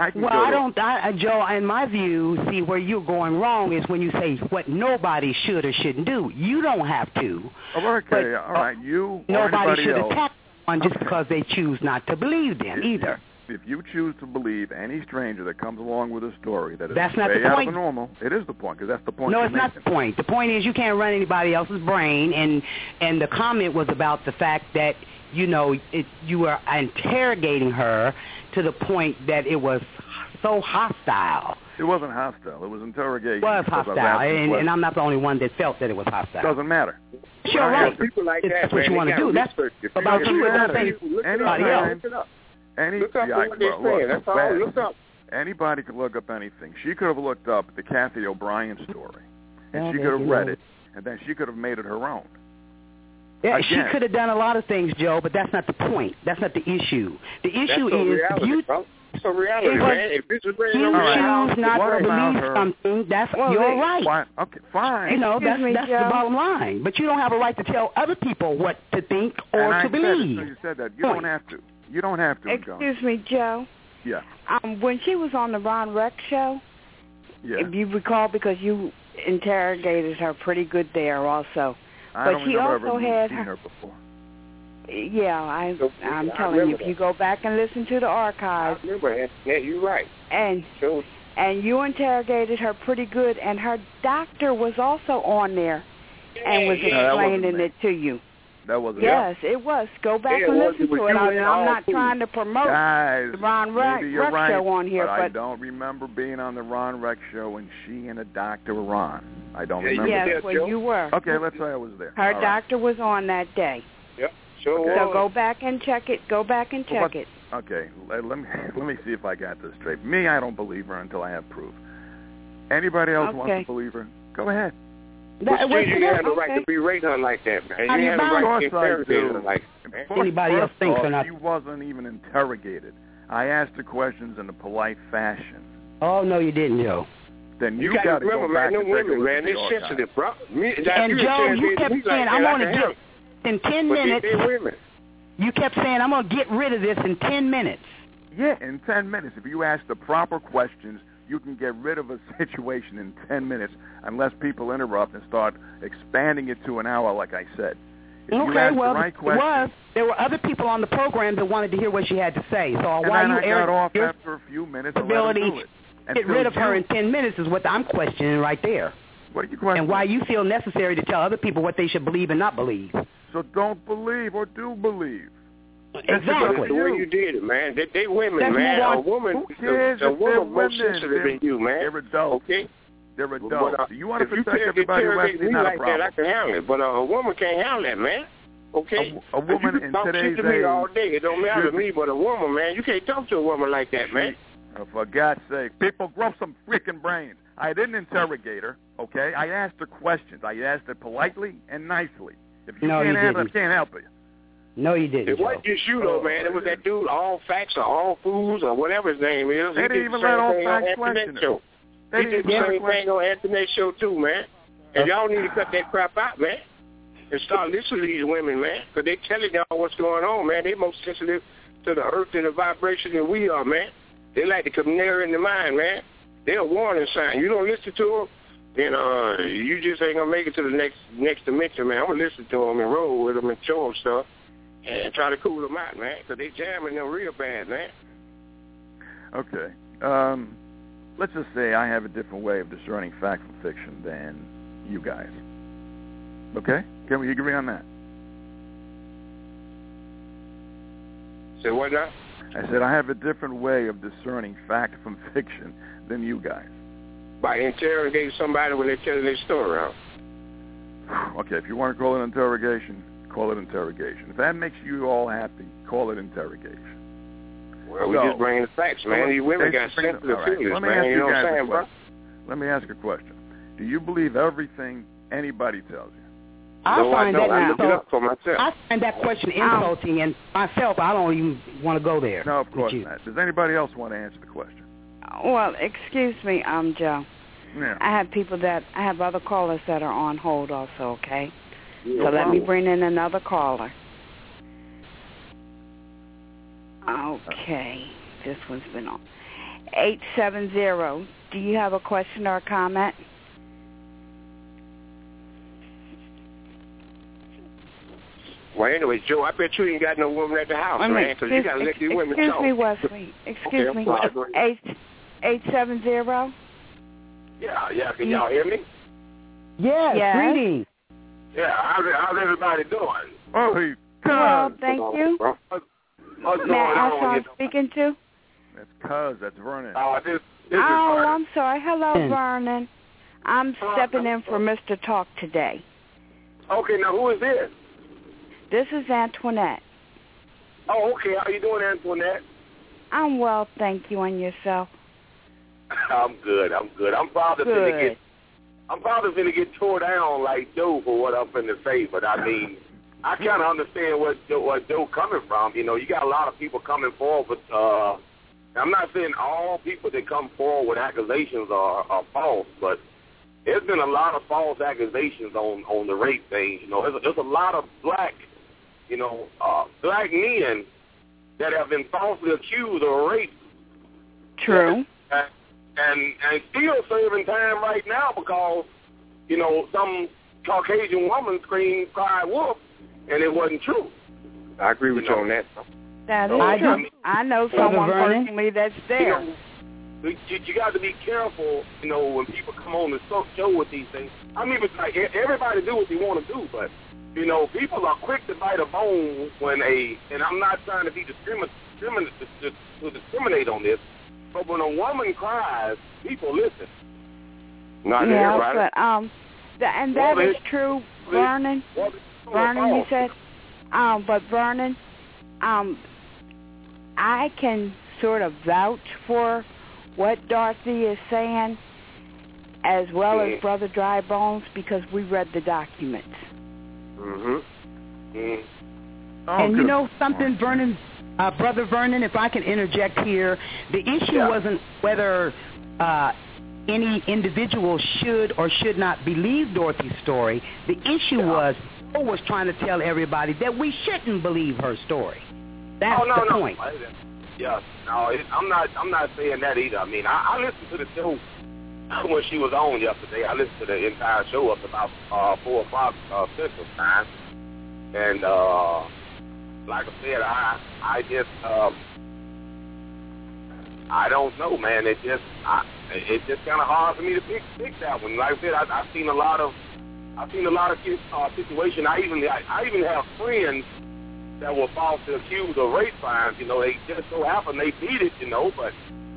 Joe, in my view, see where you're going wrong is when you say what nobody should or shouldn't do. You don't have to. Oh, okay, all right. You or nobody should else. Attack someone just because they choose not to believe them either. If you choose to believe any stranger that comes along with a story that is that's not way the out point. of the normal, it is the point, because that's the point. No, it's not the point. The point is you can't run anybody else's brain, and the comment was about the fact that, you know, you were interrogating her to the point that it was so hostile. It wasn't hostile. It was interrogation. It was hostile, and I'm not the only one that felt that it was hostile. Doesn't matter. Sure, right. People like that's that, what you want to do. That's about you. Anybody else. That's all. Look up. Anybody could look up anything. She could have looked up the Kathy O'Brien story, and she could have read it, and then she could have made it her own. Yeah, Again, she could have done a lot of things, Joe, but that's not the point. That's not the issue. The issue is it's a reality, man. If this is you choose not to believe something, that's your right. Fine. Okay, fine. You know, that's the bottom line. But you don't have a right to tell other people what to think or to believe. You said that. You don't have to. You don't have to. Excuse me, Joe. Yeah. When she was on the Ron Rex show, if you recall, because you interrogated her pretty good there also. I don't remember ever seen her before. Yeah, I'm telling you, if you go back and listen to the archives. I remember. Yeah, you're right. And you interrogated her pretty good, and her doctor was also on there and was explaining it to you. That wasn't Yes, it was. Go back and listen to it. I'm not trying to promote the Ron Rex show on here, but I don't remember being on the Ron Rex show when she and a doctor were on. I don't remember. Yes, well, you were. Okay, let's say I was there. Her doctor was on that day. Yep, sure was. So go back and check it. Go back and check it. Okay, let me see if I got this straight. Me, I don't believe her until I have proof. Anybody else wants to believe her? Go ahead. You have the right to berate her like that, man. You have the right to interrogate her like that, man. Anybody else thinks or not? She wasn't even interrogated. I asked her questions in a polite fashion. Oh, no, you didn't, Joe. Then you got to go back and take a look at the archives. They're sensitive, bro. And Joe, you kept saying, I'm going to get in 10 minutes. You kept saying, I'm going to get rid of this in 10 minutes. Yeah, in 10 minutes. If you ask the proper questions, you can get rid of a situation in 10 minutes unless people interrupt and start expanding it to an hour, like I said. If you ask the right questions, there were other people on the program that wanted to hear what she had to say. So and why then you I got off after a few minutes and let her do it. Get rid of her in 10 minutes is what I'm questioning right there. What are you questioning? And why you feel necessary to tell other people what they should believe and not believe. So don't believe or do believe. Exactly. The way you did it, man. They women, Let's man. Who cares a if they're woman more sensitive than you, man. They're adults. Okay? They're adults. But, You want to protect everybody who has me not like a problem. that, I can handle it. But a woman can't handle that, man. Okay? A woman in today's to me age all day. It don't matter to me, but a woman, man, you can't talk to a woman like that, man. For God's sake, people, grow some freaking brains. I didn't interrogate her, okay? I asked her questions. I asked her politely and nicely. If you can't handle it, I can't help you. No, you didn't. It wasn't just you, though, man. It was that dude, All Facts or All Fools or whatever his name is. They didn't even let All Facts question it. He did the same thing on Anthony's show, too, man. And y'all need to cut that crap out, man, and start listening to these women, man, because they telling y'all what's going on, man. They more sensitive to the earth and the vibration than we are, man. They like the canary in the mind, man. They're a warning sign. You don't listen to them, then you just ain't going to make it to the next dimension, man. I'm going to listen to them and roll with them and show them stuff and try to cool them out, man, because they jamming them real bad, man. Okay. Let's just say I have a different way of discerning fact from fiction than you guys. Okay? Can we agree on that? Say what now? I said I have a different way of discerning fact from fiction than you guys. by interrogating somebody when they're telling their story out. Okay, if you want to call it interrogation, call it interrogation. If that makes you all happy, call it interrogation. Well, we're just bringing the facts, man. These women got sensitive feelings, man. You know what I'm saying, bro? Let me ask a question. Do you believe everything anybody tells you? I find that question insulting, and myself, I don't even want to go there. No, of course not. Does anybody else want to answer the question? Well, excuse me, Joe. Yeah. I have other callers that are on hold also, okay? So let me bring in another caller. Okay. This one's been on. 870. Do you have a question or a comment? Well, anyway, Joe, I bet you ain't got no woman at the house, man, because you got to let these women talk. Excuse me, Wesley. Excuse me. 870? Yeah. Can y'all hear me? Yes. Greetings. Yeah. How's everybody doing? Oh, well, thank you. What's May I ask going who on? I'm speaking to? That's Vernon. This is Oh, Vernon. I'm sorry. Hello, Vernon. I'm stepping in for Mr. Talk today. Okay, now who is this? This is Antoinette. Oh, okay. How you doing, Antoinette? I'm well, thank you. And yourself? I'm good. I'm probably finna get tore down like Joe for what I'm finna say, but I mean, I kind of understand what Joe coming from. You know, you got a lot of people coming forward. I'm not saying all people that come forward with accusations are false, but there's been a lot of false accusations on the rape thing. You know, there's a lot of black men that have been falsely accused of rape. True. And still serving time right now because, you know, some Caucasian woman cried wolf, and it wasn't true. I agree with you on that. That is true. I know someone personally that's there. You got to be careful, you know, when people come on the show with these things. I mean, it's like everybody do what they want to do, but, you know, people are quick to bite a bone and I'm not trying to be discriminate on this, but when a woman cries, people listen. Not everybody. But, that is true, Vernon. Vernon, you said. But Vernon, I can sort of vouch for what Dorothy is saying, as well as Brother Dry Bones, because we read the documents. And you know something, Vernon, Brother Vernon, if I can interject here, the issue wasn't whether any individual should or should not believe Dorothy's story. The issue was Joe was trying to tell everybody that we shouldn't believe her story. That's the point. I'm not saying that either. I mean, I listened to the show when she was on yesterday. I listened to the entire show up about 4 o'clock Central Time, and like I said, I just I don't know, man. It's just kind of hard for me to pick that one. Like I said, I've seen a lot of situations. I even have friends that were falsely accused of rape crimes. You know, they just so happen they beat it. You know, but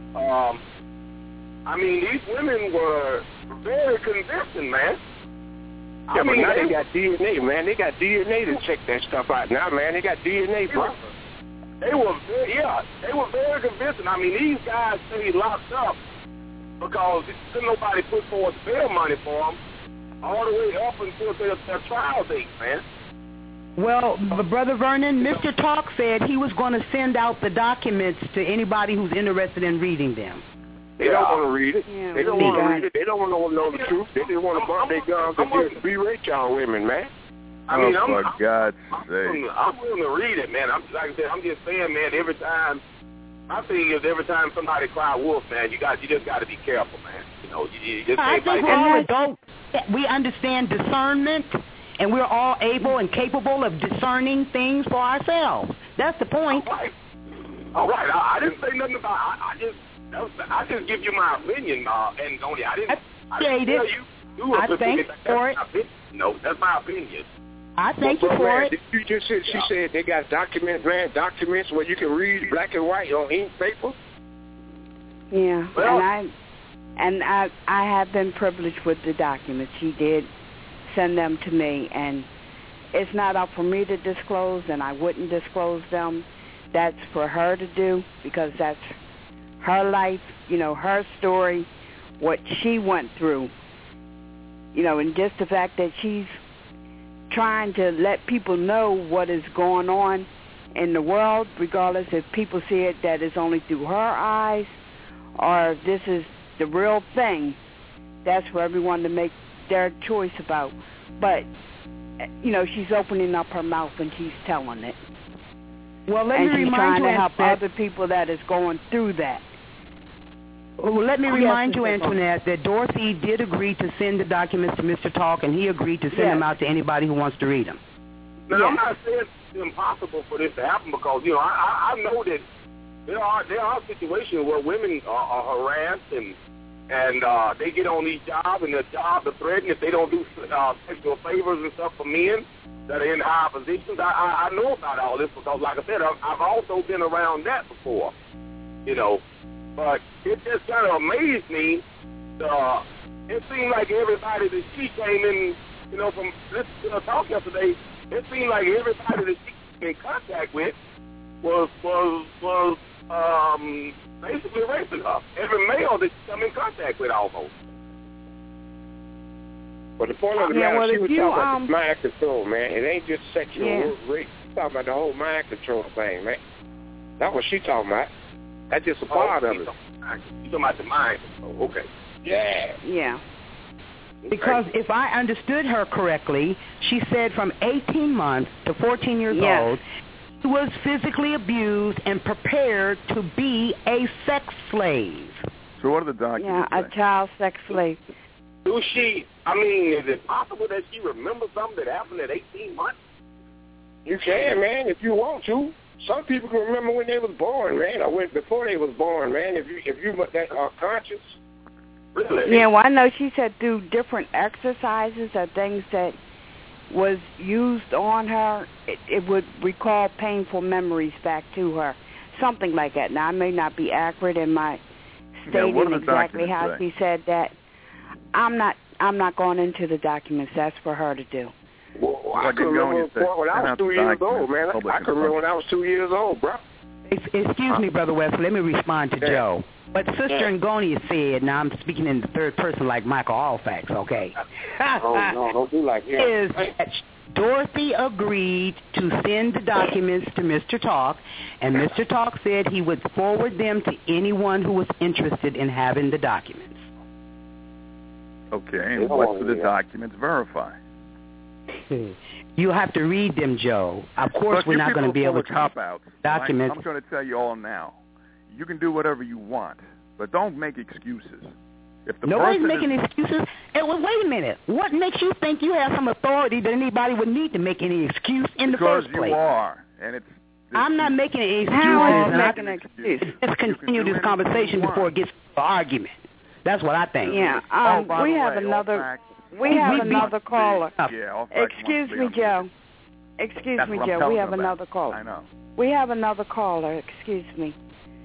I mean, these women were very convincing, man. Yeah, but now they got DNA, man. They got DNA to check that stuff out now, man. They got DNA, bro. They were very convincing. I mean, these guys stayed locked up because couldn't nobody put forth bail money for them all the way up until their trial date, man. Well, Brother Vernon, Mr. Talk said he was going to send out the documents to anybody who's interested in reading them. They don't want to read it. They don't want to read it. They don't want to know the truth. They just want to bump their guns and just berate y'all women, man. I mean, for God's sake. I'm willing to read it, man. Like I said, I'm just saying, man, every time, my thing is every time somebody cry wolf, man, you just got to be careful, man. You know, you just I can't think we're all adults. We understand discernment, and we're all able and capable of discerning things for ourselves. That's the point. All right. I didn't say nothing about. I just give you my opinion, and only I didn't tell you. I thank for it. No, that's my opinion. I thank you for it. You just said she said they got documents, man. Documents where you can read black and white on ink paper. Yeah, well, and And I have been privileged with the documents. She did send them to me, and it's not up for me to disclose, and I wouldn't disclose them. That's for her to do, because that's her life, her story, what she went through, and just the fact that she's trying to let people know what is going on in the world, regardless if people see it that is only through her eyes or if this is the real thing. That's for everyone to make their choice about. But, she's opening up her mouth and she's telling it. Well, let and me she's remind trying you, to help Antoinette, other people that is going through that. Well, let me remind you, Mr. Antoinette, that Dorothy did agree to send the documents to Mr. Talk, and he agreed to send them out to anybody who wants to read them. Now, I'm not saying it's impossible for this to happen because, I know that there are situations where women are harassed and they get on these jobs and their jobs are threatened if they don't do sexual favors and stuff for men that are in high positions. I know about all this because, like I said, I've also been around that before, But it just kind of amazed me. It seemed like everybody that she came in, from listening to her talk yesterday, it seemed like everybody that she came in contact with was basically raping her. Every male that she come in contact with almost. But the point of the matter, she was talking about the mind control, man. It ain't just sexual rape. She's talking about the whole mind control thing, man. That's what she talking about. That's just a part of it. You talking about the mind control? Okay. Yeah. Yeah. Because if I understood her correctly, she said from 18 months to 14 years old, she was physically abused and prepared to be a sex slave. So what are the documents a child sex slave. Is it possible that she remembers something that happened at 18 months? You can, man, if you want to. Some people can remember when they was born, man, or before they was born, man. If you that are conscious. Really? Yeah, well, I know she said through different exercises or things that was used on her, it would recall painful memories back to her, something like that. Now, I may not be accurate in my stating exactly how she said that. I'm not going into the documents. That's for her to do. Well, I can remember when I was 2 years old, man. I can remember when I was 2 years old, bro. Excuse me, Brother West. Let me respond to Joe. What Sister Ngonia said, now I'm speaking in the third person like Michael Allfax, okay? Oh, no, don't do like him. Is that Dorothy agreed to send the documents to Mr. Talk, and Mr. Talk said he would forward them to anyone who was interested in having the documents. Okay, and what do the documents verify? You have to read them, Joe. Of course, we're not going to be able to cop-outs. Documents. I'm going to tell you all now. You can do whatever you want, but don't make excuses. If the Nobody's making excuses. Hey, well, wait a minute. What makes you think you have some authority that anybody would need to make any excuse in the first place? Because you are, and it's I'm not making any excuses. How are you making an excuse? Let's continue this conversation before it gets to the argument. That's what I think. Yeah. We have another caller. Yeah, Excuse me, Joe. Excuse me, Joe. We have another caller. I know. We have another caller. Excuse me.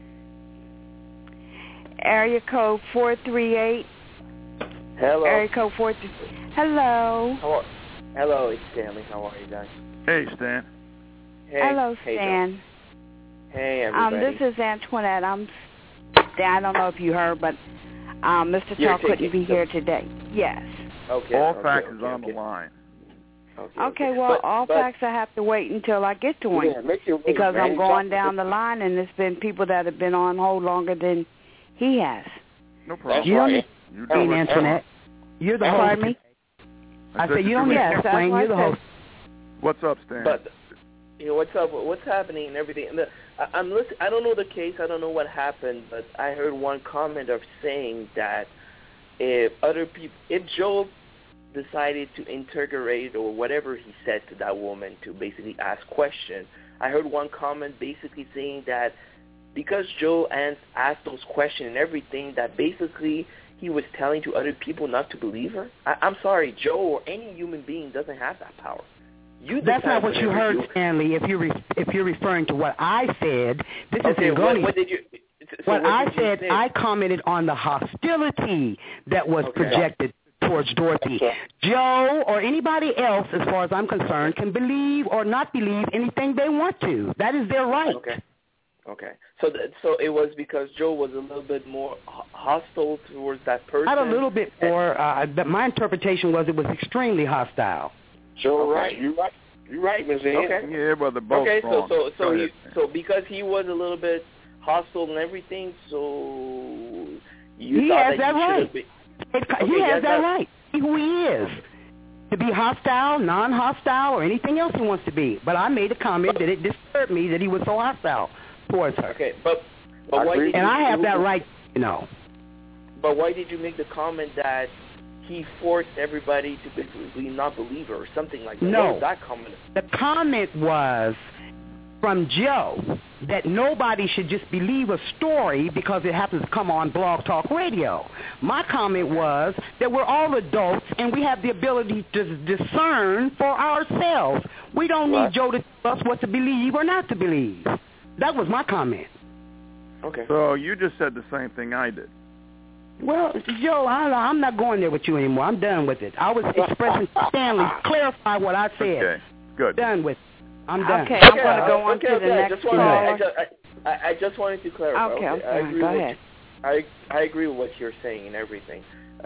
Area code 438. Hello. Area code 438. Hello. Hello, it's Stanley. How are you guys? Hey, Stan. Hey. Hello, Stan. Hey, everybody. This is Antoinette. I don't know if you heard, but Mr. Talk couldn't be here today. Yes. Okay. Allfax is on the line. Okay, well, Allfax I have to wait until I get to him because I'm going down the line, and there's been people that have been on hold longer than he has. No problem. You don't need Antoinette. You're the host. Pardon me? I said you don't need to explain. You're the host. What's up, Stan? But what's up? What's happening and everything? I'm listening. I don't know the case. I don't know what happened, but I heard one comment of saying that if Joe decided to interrogate or whatever he said to that woman to basically ask questions, I heard one comment basically saying that because Joe asked those questions and everything, that basically he was telling to other people not to believe her. I'm sorry, Joe or any human being doesn't have that power. That's not what you heard, Stanley. If you're referring to what I said, this is Ngonia. What did you? what I said, I commented on the hostility that was projected towards Dorothy. Joe or anybody else, as far as I'm concerned, can believe or not believe anything they want to. That is their right. Okay. So it was because Joe was a little bit more hostile towards that person? Not a little bit more. My interpretation was it was extremely hostile. Joe, right. You're right, Ms. Ann. Okay. Yeah, but they're both wrong. So because he was a little bit hostile and everything, so he thought has that right. He has that right. Who he is. To be hostile, non-hostile, or anything else he wants to be. But I made a comment that it disturbed me that he was so hostile towards her. Okay, but why did I have that right, you know. But why did you make the comment that he forced everybody to basically not believe her or something like that? No. What was that comment? The comment was from Joe that nobody should just believe a story because it happens to come on Blog Talk Radio. My comment was that we're all adults and we have the ability to discern for ourselves. We don't need Joe to tell us what to believe or not to believe. That was my comment. Okay. So you just said the same thing I did. Well, Joe, I'm not going there with you anymore. I'm done with it. I was expressing Stanley. Clarify what I said. Okay, good. Done with it. I'm done. Okay, I'm going to go on to the next caller. I just wanted to clarify. Okay, I'm sorry. Go ahead. I agree with what you're saying and everything.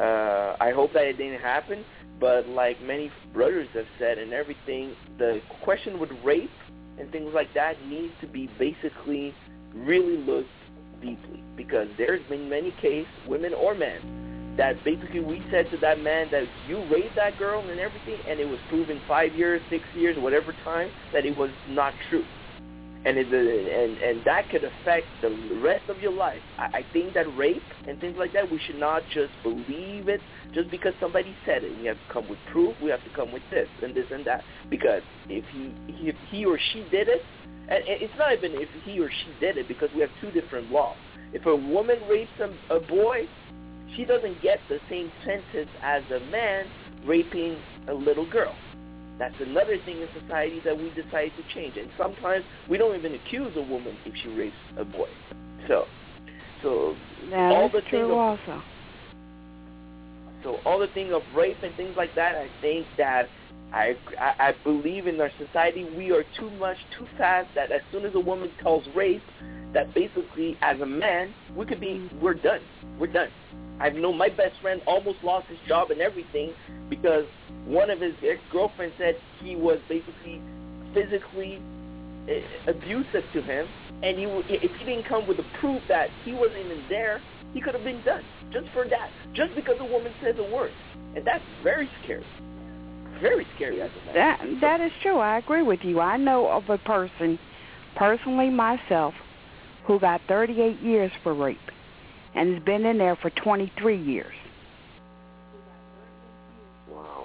I hope that it didn't happen, but like many brothers have said and everything, the question with rape and things like that needs to be basically really looked deeply, because there's been many cases, women or men, that basically we said to that man that you raped that girl and everything, and it was proven 5 years, 6 years, whatever time, that it was not true. And and that could affect the rest of your life. I think that rape and things like that, we should not just believe it just because somebody said it. We have to come with proof. We have to come with this and this and that. Because if he or she did it, and it's not even if he or she did it, because we have two different laws. If a woman rapes a boy, she doesn't get the same sentence as a man raping a little girl. That's another thing in society that we decide to change. And sometimes we don't even accuse a woman if she rapes a boy. So that all is the true also. So all the thing of rape and things like that, I think that I believe in our society we are too fast that as soon as a woman tells rape, that basically as a man we're done. We're done. I know my best friend almost lost his job and everything because one of his ex-girlfriends said he was basically physically abusive to him, and if he didn't come with the proof that he wasn't even there, he could have been done just for that, just because a woman says a word, and that's very scary. Very scary as a man. That is true. I agree with you. I know of a person, personally myself, who got 38 years for rape and has been in there for 23 years. Wow.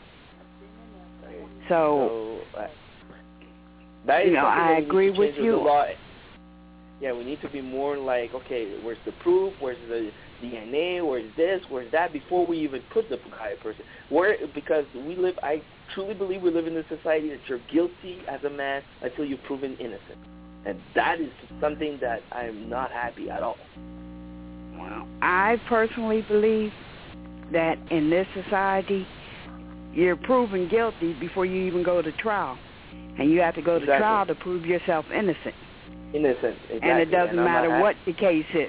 So that is I agree with you. Yeah, we need to be more like, okay, where's the proof? Where's the DNA? Where's this? Where's that? Before we even put the guy person. Because I truly believe we live in a society that you're guilty as a man until you're proven innocent. And that is something that I'm not happy at all. Well, I personally believe that in this society, you're proven guilty before you even go to trial. And you have to go to trial to prove yourself innocent. Innocent, exactly. And it doesn't matter what the case is.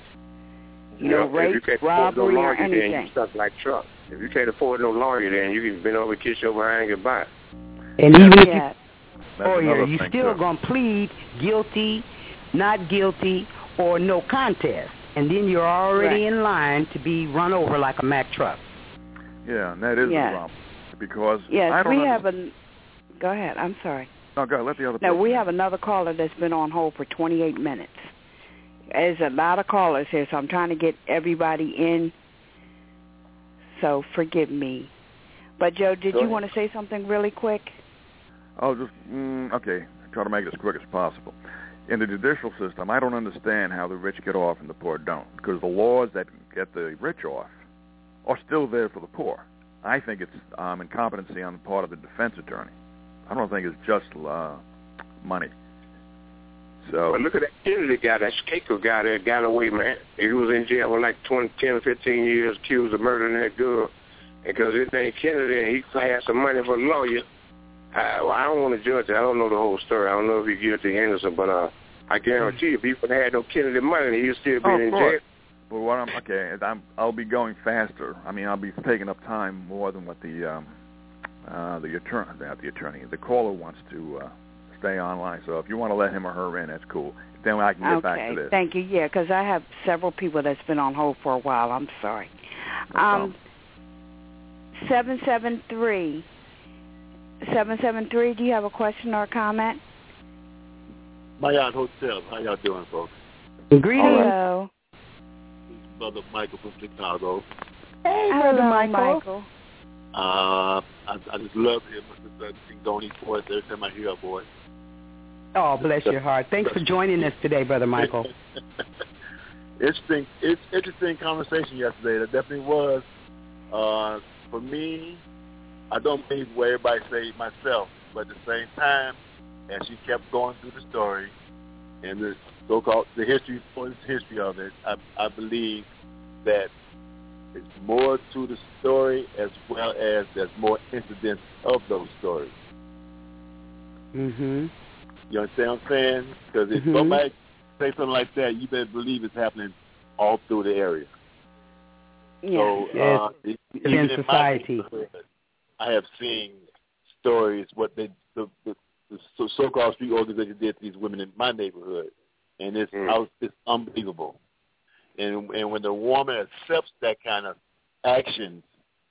Rape, robbery, or anything. Then you stuck like Chuck. If you can't afford no lawyer, then you can bend over, kiss your behind, and goodbye. And even if you're still going to plead guilty, not guilty, or no contest. And then you're already in line to be run over like a Mack truck. Yeah, and that is the problem. Because I don't Go ahead. I'm sorry. No, go ahead. Let the other person. No, we have another caller that's been on hold for 28 minutes. There's a lot of callers here, so I'm trying to get everybody in. So forgive me. But, Joe, did you want to say something really quick? Oh, just, okay. Try to make it as quick as possible. In the judicial system, I don't understand how the rich get off and the poor don't, because the laws that get the rich off are still there for the poor. I think it's incompetency on the part of the defense attorney. I don't think it's just money. So, but look at that Kennedy guy, that Skakel guy that got away, man. He was in jail for like 10 or 15 years, accused of murdering that girl. And because his name Kennedy, and he had some money for a lawyer. I don't want to judge it. I don't know the whole story. I don't know if he's guilty or innocent, but I guarantee you, if he would have had no Kennedy money, he'd still be in jail. But what I'll be going faster. I mean, I'll be taking up time more than what the caller wants to stay online. So if you want to let him or her in, that's cool. Then I can get back to this. Okay, thank you. Yeah, because I have several people that's been on hold for a while. I'm sorry. 773. 773, do you have a question or a comment? Marriott Hotel. How y'all doing, folks? Greetings. Hello. This is Brother Michael from Chicago. Hey, Brother Michael. I just love him. I sing Donnie's voice every time I hear a voice. Oh, bless your heart. Thanks for joining us today, Brother Michael. Interesting conversation yesterday. That definitely was. For me, I don't believe what everybody say myself, but at the same time, as she kept going through the story and the so-called the history of it, I believe that there's more to the story as well as there's more incidents of those stories. Mhm. You understand what I'm saying? Because if somebody say something like that, you better believe it's happening all through the area. Yeah. So in society, I have seen stories what the so-called street organization did to these women in my neighborhood, and it's unbelievable. And when the woman accepts that kind of action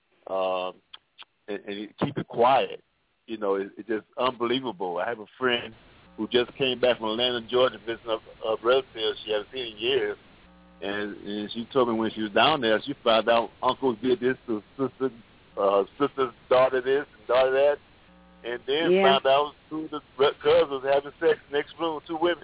and keep it quiet, it's just unbelievable. I have a friend who just came back from Atlanta, Georgia, visiting a relative she hasn't seen in years, and she told me when she was down there, she found out uncles did this to sister's daughter this and daughter that, and then found out two of the cousins having sex next room with two women.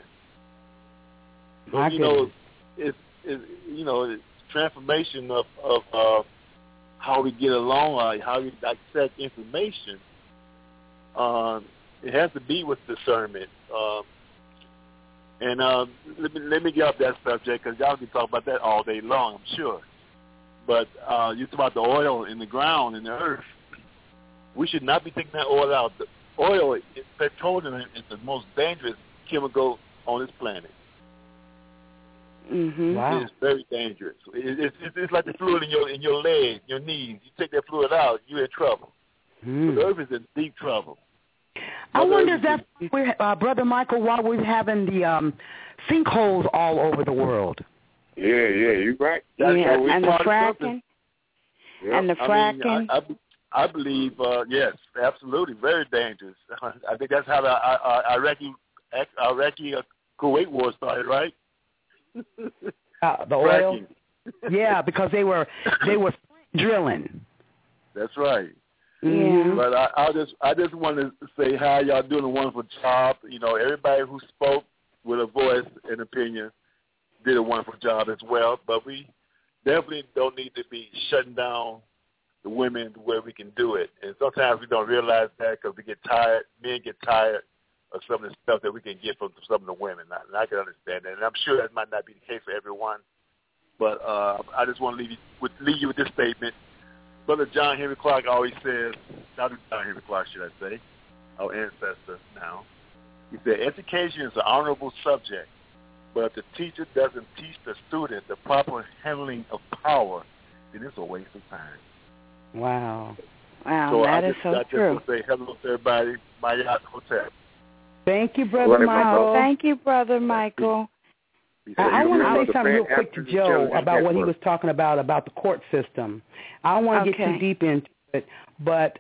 So, it's transformation of how we get along, how we accept information. It has to be with discernment. And let me get off that subject because y'all can talk about that all day long, I'm sure. But you talk about the oil in the ground, in the earth. We should not be taking that oil out. The oil, petroleum, is the most dangerous chemical on this planet. Mm-hmm. Wow. It's very dangerous. It's like the fluid in your leg, your knees. You take that fluid out, you're in trouble. So the earth is in deep trouble. I wonder if that's Brother Michael, why we're having the sinkholes all over the world. Yeah, you're right. And the fracking. Yep. And the fracking. I believe, yes, absolutely, very dangerous. I think that's how the Iraqi Kuwait war started, right? The oil. Yeah, because they were drilling. That's right. Yeah. But I just want to say how y'all doing a wonderful job. Everybody who spoke with a voice and opinion did a wonderful job as well. But we definitely don't need to be shutting down the women where we can do it. And sometimes we don't realize that because we get tired. Men get tired of some of the stuff that we can get from some of the women. And I can understand that. And I'm sure that might not be the case for everyone. But I just want to leave you with this statement. Brother John Henry Clark always says, Dr. John Henry Clark, should I say, our ancestor now, he said, education is an honorable subject, but if the teacher doesn't teach the student the proper handling of power, then it's a waste of time. Wow, so that is so true. I just want to say hello to everybody, Marriott Hotel. Thank you, Brother Michael. Thank you, Brother Michael. I want to say something real quick to Joe about what he was talking about the court system. I don't want to get too deep into it, but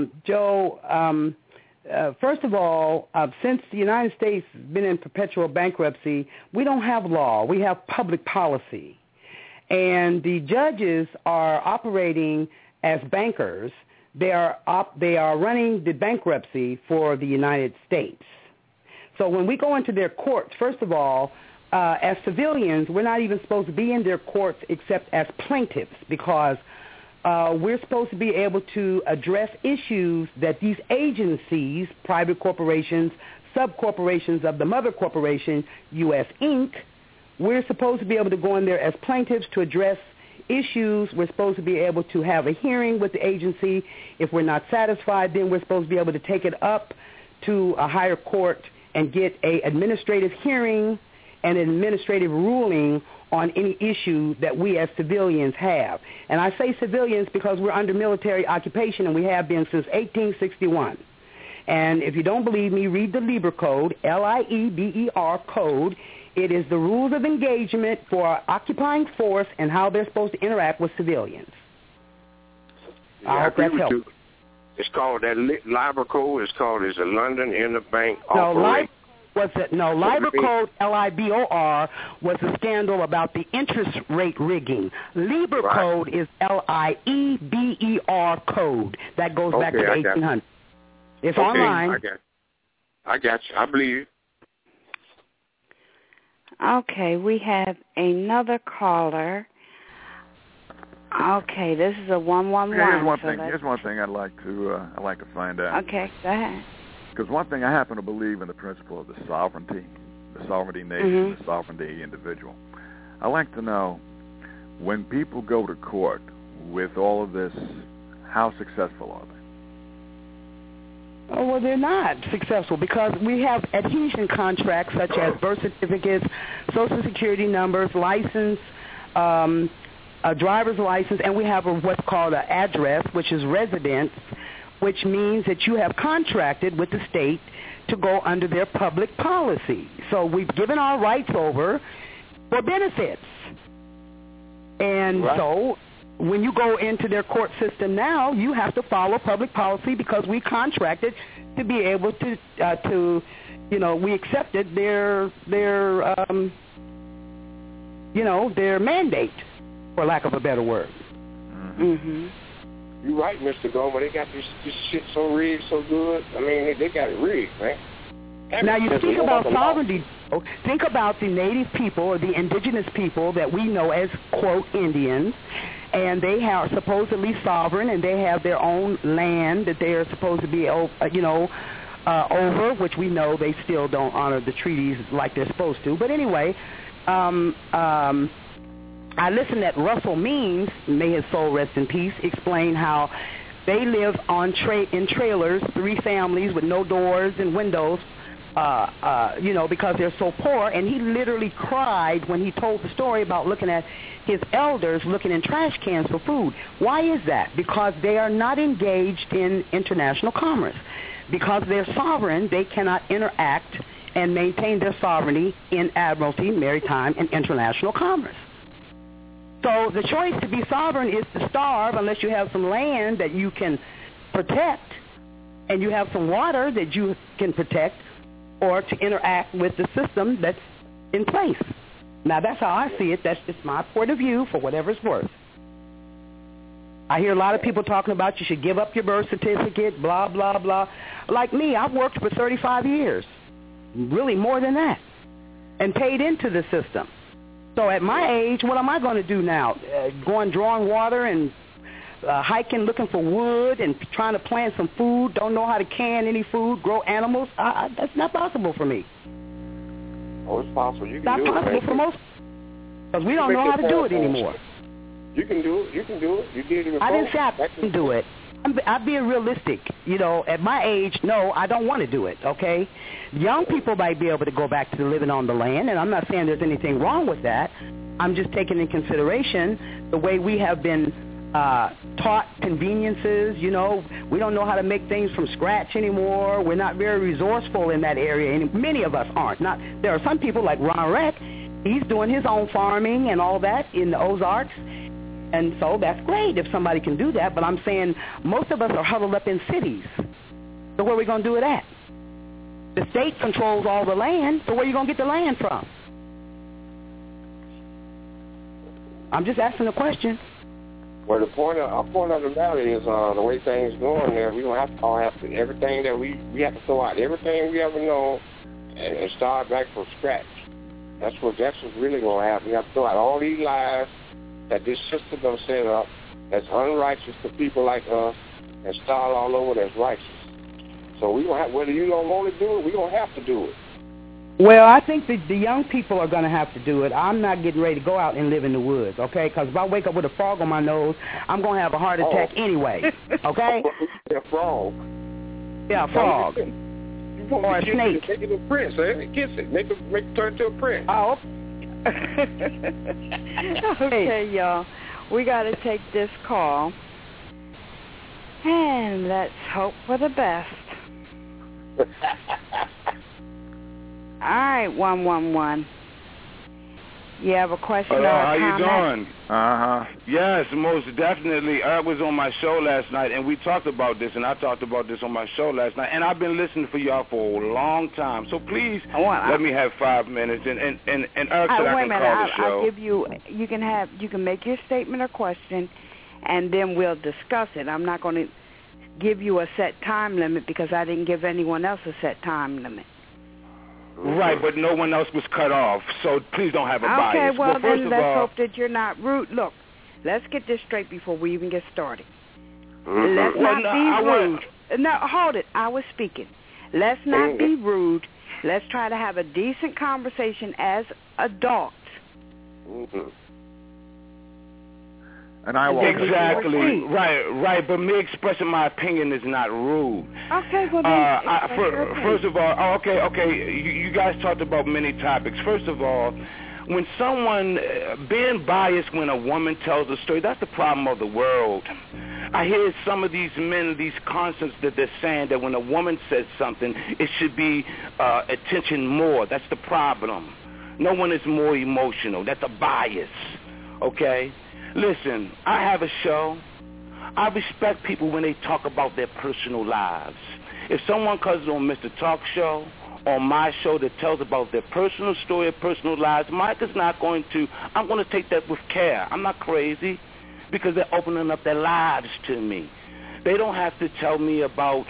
Joe, first of all, since the United States has been in perpetual bankruptcy, we don't have law. We have public policy. And the judges are operating as bankers. They are running the bankruptcy for the United States. So when we go into their courts, first of all, as civilians, we're not even supposed to be in their courts except as plaintiffs because we're supposed to be able to address issues that these agencies, private corporations, sub-corporations of the mother corporation, U.S. Inc., we're supposed to be able to go in there as plaintiffs to address issues. We're supposed to be able to have a hearing with the agency. If we're not satisfied, then we're supposed to be able to take it up to a higher court and get an administrative hearing and an administrative ruling on any issue that we as civilians have. And I say civilians because we're under military occupation, and we have been since 1861. And if you don't believe me, read the Lieber Code, Lieber Code. It is the rules of engagement for occupying force and how they're supposed to interact with civilians. Yeah, I hope that helps. It's called that Lieber Code. It's called the London Interbank Operation. No, Lieber Code, LIBOR, was a scandal about the interest rate rigging. Lieber Code is LIEBER Code. That goes back to the 1800s. It's online. I got you. I believe you. Okay, we have another caller. Okay, this is a 111. Here's one thing I'd like to find out. Okay, go ahead. Because one thing, I happen to believe in the principle of the sovereignty nation, the sovereignty individual. I like to know, when people go to court with all of this, how successful are they? Oh, well, they're not successful because we have adhesion contracts such as birth certificates, Social Security numbers, license, a driver's license, and we have what's called an address, which is residence, which means that you have contracted with the state to go under their public policy. So we've given our rights over for benefits. And so when you go into their court system now, you have to follow public policy because we contracted to be able to we accepted their mandate, for lack of a better word. Mm-hmm. You're right, Mr. Gomer. They got this shit so rigged, so good. I mean, they got it rigged, man. Now, you speak about sovereignty. Think about the native people or the indigenous people that we know as, quote, Indians, and they are supposedly sovereign, and they have their own land that they are supposed to be, over, which we know they still don't honor the treaties like they're supposed to. But anyway, I listened at Russell Means, may his soul rest in peace, explain how they live in trailers, 3 families with no doors and windows, because they're so poor. And he literally cried when he told the story about looking at his elders looking in trash cans for food. Why is that? Because they are not engaged in international commerce. Because they're sovereign, they cannot interact and maintain their sovereignty in admiralty, maritime, and international commerce. So the choice to be sovereign is to starve unless you have some land that you can protect and you have some water that you can protect, or to interact with the system that's in place. Now, that's how I see it. That's just my point of view for whatever it's worth. I hear a lot of people talking about you should give up your birth certificate, blah, blah, blah. Like me, I've worked for 35 years, really more than that, and paid into the system. So at my age, what am I going to do now? Going drawing water and hiking, looking for wood and trying to plant some food, don't know how to can any food, grow animals? That's not possible for me. Oh, it's possible. You can do it. It's not possible for most, because we don't know how to do it anymore. You can do it. You can do it. You did it before. I didn't say I couldn't do it. I'm being realistic. At my age, no, I don't want to do it, okay? Young people might be able to go back to living on the land, and I'm not saying there's anything wrong with that. I'm just taking in consideration the way we have been taught conveniences. We don't know how to make things from scratch anymore. We're not very resourceful in that area, and many of us aren't. There are some people like Ron Reck. He's doing his own farming and all that in the Ozarks. And so that's great if somebody can do that, but I'm saying most of us are huddled up in cities. So where are we going to do it at? The state controls all the land, so where are you going to get the land from? I'm just asking a question. Well, our point of the matter is the way things going there, we don't have to everything that we have to throw out everything we ever know and start back from scratch. That's what's really going to happen. We have to throw out all these lies that this system done set up that's unrighteous to people like us and start all over that's righteous. So we gonna have, whether you don't want to do it, we gonna have to do it. Well, I think the young people are going to have to do it. I'm not getting ready to go out and live in the woods, okay? Because if I wake up with a frog on my nose, I'm going to have a heart attack anyway, okay? Yeah, frog. Yeah, frog. Or a snake. Make it a prince, kiss it. Make it turn to a prince. Oh. Okay, y'all. We got to take this call. And let's hope for the best. All right, 111. You have a question or a comment? How you doing? Yes, most definitely. I was on my show last night, and we talked about this, and I talked about this on my show last night, and I've been listening for y'all for a long time. So please let me have 5 minutes, and Eric said I can call the show. I'll give you. You can make your statement or question, and then we'll discuss it. I'm not going to give you a set time limit because I didn't give anyone else a set time limit. Right, but no one else was cut off, so please don't have a bias. Okay, well, then let's hope that you're not rude. Look, let's get this straight before we even get started. Let's not be rude. No, hold it. I was speaking. Let's not be rude. Let's try to have a decent conversation as adults. And I won't. Exactly. Right. But me expressing my opinion is not rude. Okay, well then. First of all, okay. You guys talked about many topics. First of all, when someone being biased when a woman tells a story, that's the problem of the world. I hear some of these men, these concepts that they're saying that when a woman says something, it should be attention more. That's the problem. No one is more emotional. That's a bias. Okay. Listen, I have a show. I respect people when they talk about their personal lives. If someone comes on Mr. Talk Show or my show that tells about their personal story or personal lives, Mike is not going to, I'm going to take that with care. I'm not crazy because they're opening up their lives to me. They don't have to tell me about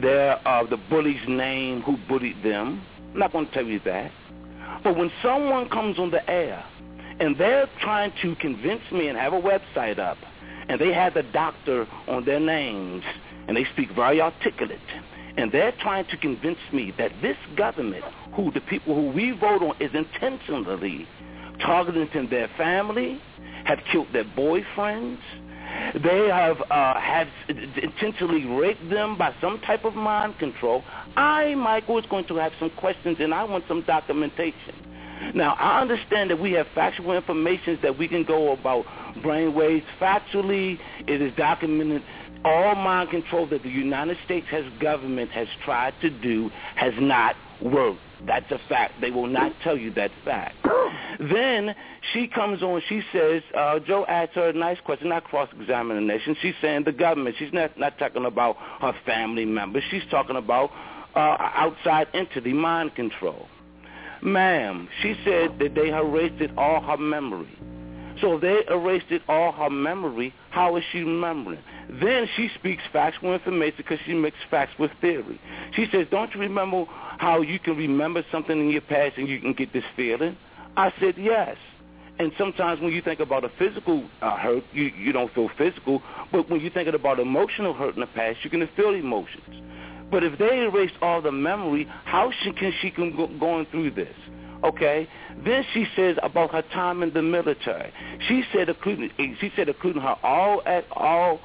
the bully's name, who bullied them. I'm not going to tell you that. But when someone comes on the air, and they're trying to convince me and have a website up, and they have the doctor on their names, and they speak very articulate, and they're trying to convince me that this government, who the people who we vote on, is intentionally targeting their family, have killed their boyfriends, they have intentionally raped them by some type of mind control, Michael, is going to have some questions, and I want some documentation. Now, I understand that we have factual information that we can go about brainwaves. Factually, it is documented. All mind control that the United States government has tried to do has not worked. That's a fact. They will not tell you that fact. Then she comes on, she says, Joe asked her a nice question, not cross-examination. She's saying the government. She's not talking about her family members. She's talking about outside entity, mind control. Ma'am, she said that they erased all her memory. So if they erased all her memory, how is she remembering? Then she speaks factual information because she mixes facts with theory. She says, don't you remember how you can remember something in your past and you can get this feeling? I said, yes. And sometimes when you think about a physical hurt, you don't feel physical. But when you're thinking about emotional hurt in the past, you can feel emotions. But if they erased all the memory, how can she going through this? Okay. Then she says about her time in the military. She said including her all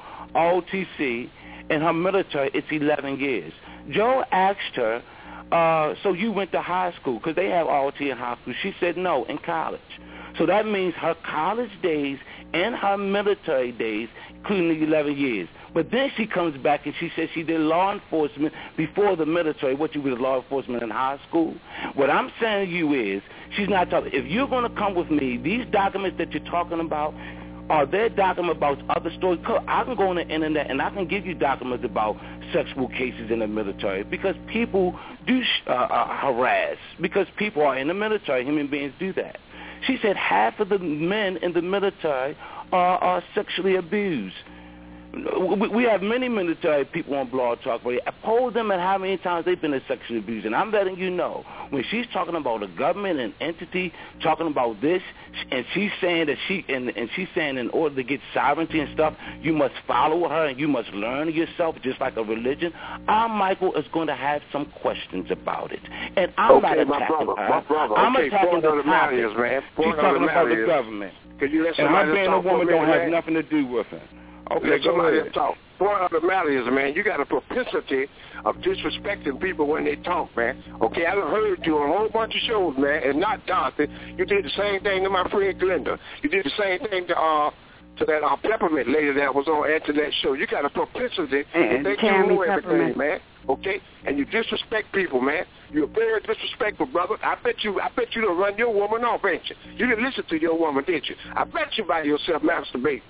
TC and her military, it's 11 years. Joe asked her, so you went to high school because they have all T in high school. She said no, in college. So that means her college days and her military days, including the 11 years. But then she comes back and she says she did law enforcement before the military. What you did law enforcement in high school? What I'm saying to you is she's not talking. If you're going to come with me, these documents that you're talking about, are there documents about other stories? I can go on the internet and I can give you documents about sexual cases in the military because people do harass, because people are in the military. Human beings do that. She said half of the men in the military are sexually abused. We have many military people on Blog Talk Radio. Pose them at how many times they've been sexually abused. And I'm letting you know, when she's talking about a government and entity, talking about this, and she's saying that she's saying in order to get sovereignty and stuff, you must follow her and you must learn yourself, just like a religion. Our Michael is going to have some questions about it. And I'm not attacking her. My brother. I'm attacking the topic. She's talking about the government. And her being a woman don't have nothing to do with it. Okay, let go somebody ahead. talk. Point of the matter is, man, you got a propensity of disrespecting people when they talk, man. Okay, I've heard you on a whole bunch of shows, man, and not Dorothy. You did the same thing to my friend Glenda. You did the same thing to that Peppermint lady that was on Antoinette's show. You got a propensity to think you know everything, man. Okay, and you disrespect people, man. You're very disrespectful, brother. I bet you don't run your woman off, ain't you? You didn't listen to your woman, did you? I bet you by yourself masturbate.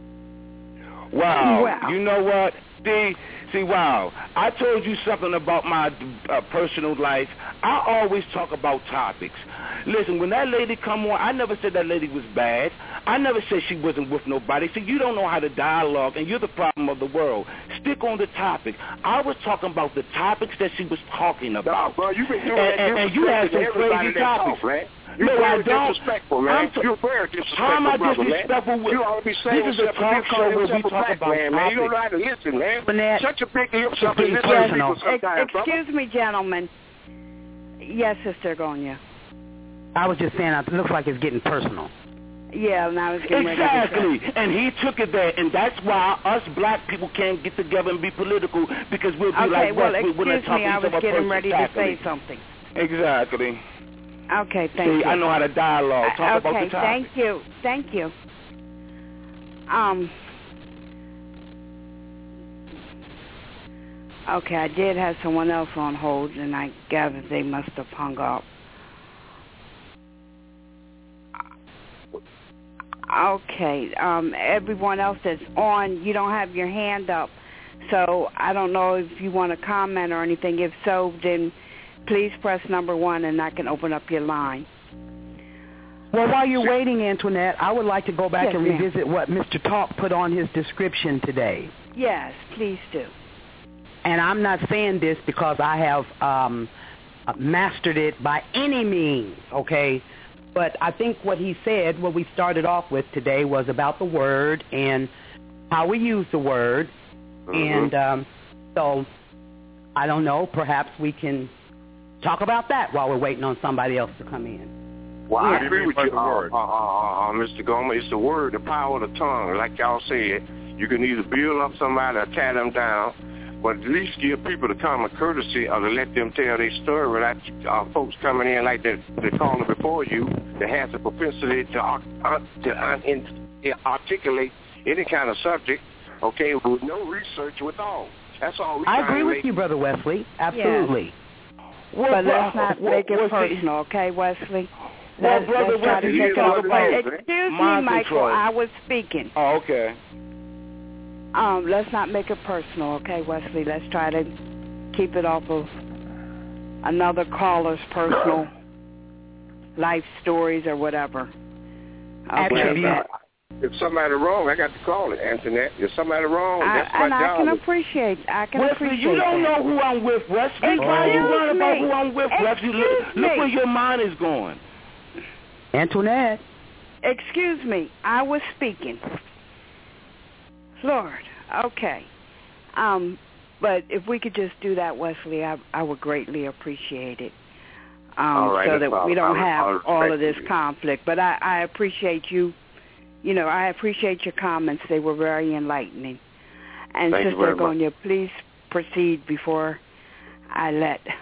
Wow. You know what? See, wow. I told you something about my personal life. I always talk about topics. Listen, when that lady come on, I never said that lady was bad. I never said she wasn't with nobody. See, you don't know how to dialogue, and you're the problem of the world. Stick on the topic. I was talking about the topics that she was talking about. No, bro, you've been doing that. And you had some crazy topics. You're I don't. Disrespectful, man. You're very disrespectful, how am I brother, disrespectful man. You ought to be saying this is a talk show where we talk about man. You don't know how to listen, man. Bonnet, shut your big lips up and listen to people sometimes, Excuse me, gentlemen. Yes, Sister Gonya. I was just saying, it looks like it's getting personal. Yeah, and I was getting exactly. ready to And he took it there, and that's why us black people can't get together and be political, because we'll be okay, like well, West. Excuse me, I was getting ready to say something. Exactly. Okay, thank you. I know how to dialogue. Talk about the topic. Thank you. Okay, I did have someone else on hold, and I gather they must have hung up. Okay, everyone else that's on, you don't have your hand up, so I don't know if you want to comment or anything. If so, then please press number 1 and I can open up your line. Well, while you're waiting, Antoinette, I would like to go back and ma'am. revisit what Mr. Talk put on his description today. Yes, please do. And I'm not saying this because I have mastered it by any means, okay? But I think what he said, what we started off with today, was about the word and how we use the word. Mm-hmm. And so, I don't know, perhaps we can talk about that while we're waiting on somebody else to come in. Well, I agree with you, Mr. Gomer. It's the word, the power of the tongue. Like y'all said, you can either build up somebody or tear them down, but at least give people the common courtesy or to let them tell their story without folks coming in like the caller before you that has the propensity to articulate any kind of subject, okay, with no research with all. That's all. I agree with you, Brother Wesley. Absolutely. Yeah. But let's not make it personal, okay, Wesley? Let's try to take it over. Excuse me, Michael, I was speaking. Oh, okay. Let's not make it personal, okay, Wesley? Let's try to keep it off of another caller's personal life stories or whatever. Okay. If somebody wrong, I got to call it, Antoinette. If somebody wrong, that's my job. I can appreciate Wesley, you don't know who I'm with, Wesley. Why are you worried about who I'm with, Wesley? Look where your mind is going. Antoinette. Excuse me. I was speaking. Lord. Okay. But if we could just do that, Wesley, I would greatly appreciate it. All right, so that we don't have all of this conflict. But I appreciate you. You know, I appreciate your comments. They were very enlightening. And Thank Sister Gonya, please proceed before I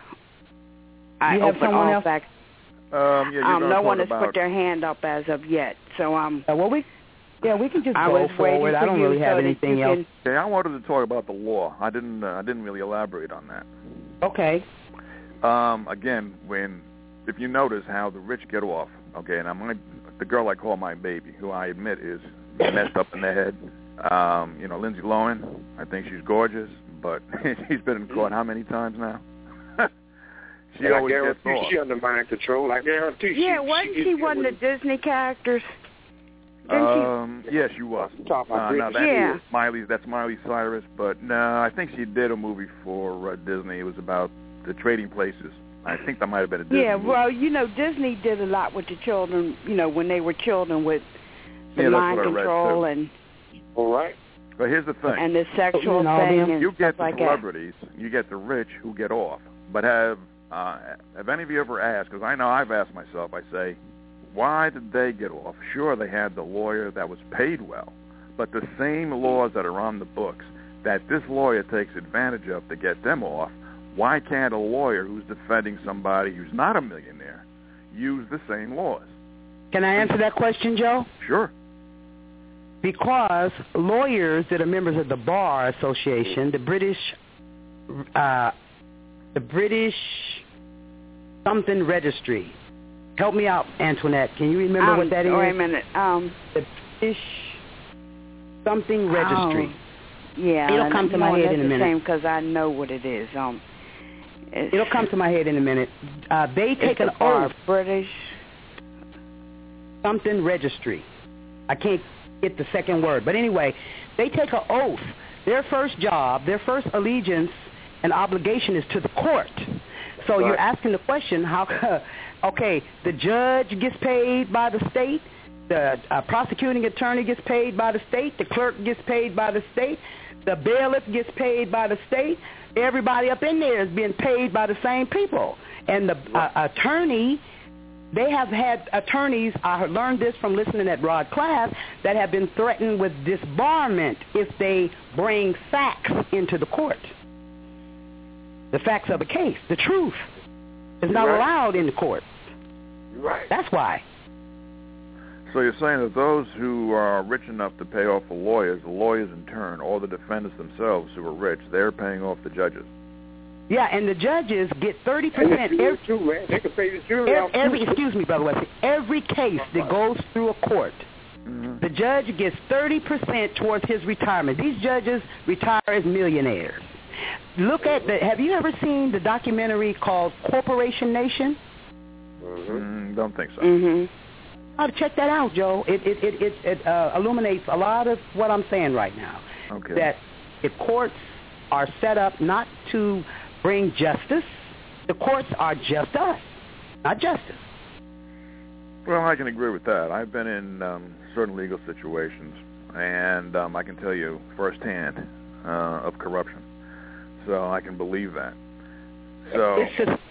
open all back. No one has put their hand up as of yet. So we can just go forward. I don't really have anything else. Okay, I wanted to talk about the law. I didn't really elaborate on that. Okay. Again, if you notice how the rich get off, okay, and the girl I call my baby, who I admit is messed up in the head. Lindsay Lohan, I think she's gorgeous, but she's been in court how many times now? She always gets off. She under mind control. I guarantee. Yeah, wasn't she one of the Disney characters? Yes, she was. No, that's Miley Cyrus, but no, I think she did a movie for Disney. It was about the trading places. I think that might have been a Disney movie. Well, Disney did a lot with the children, when they were children with the mind control and... All right. But here's the thing. And the sexual thing and you get the like celebrities, you get the rich who get off. But have any of you ever asked, because I know I've asked myself, I say, why did they get off? Sure, they had the lawyer that was paid well, but the same laws that are on the books that this lawyer takes advantage of to get them off, why can't a lawyer who's defending somebody who's not a millionaire use the same laws? Can I answer that question, Joe? Sure. Because lawyers that are members of the Bar Association, the British something registry. Help me out, Antoinette. Can you remember what that is? Wait a minute. The British something registry. Yeah. It'll come to my head in a minute. Same because I know what it is. It'll come to my head in a minute. They take an oath. British something registry. I can't get the second word. But anyway, they take an oath. Their first job, their first allegiance and obligation is to the court. So you're asking the question, okay, the judge gets paid by the state, the prosecuting attorney gets paid by the state, the clerk gets paid by the state, the bailiff gets paid by the state, everybody up in there is being paid by the same people. And the attorney, they have had attorneys, I learned this from listening at Rod Class, that have been threatened with disbarment if they bring facts into the court. The facts of the case, the truth, is not allowed in the court. Right. That's why. So you're saying that those who are rich enough to pay off the lawyers in turn, or the defendants themselves who are rich, they're paying off the judges. Yeah, and the judges get 30%. They can pay the jury. Excuse me, Brother Wesley. Every case that goes through a court, the judge gets 30% towards his retirement. These judges retire as millionaires. Have you ever seen the documentary called Corporation Nation? Don't think so. Oh, check that out, Joe. It illuminates a lot of what I'm saying right now. Okay. That the courts are set up not to bring justice. The courts are just us, not justice. Well, I can agree with that. I've been in certain legal situations, and I can tell you firsthand of corruption. So I can believe that. So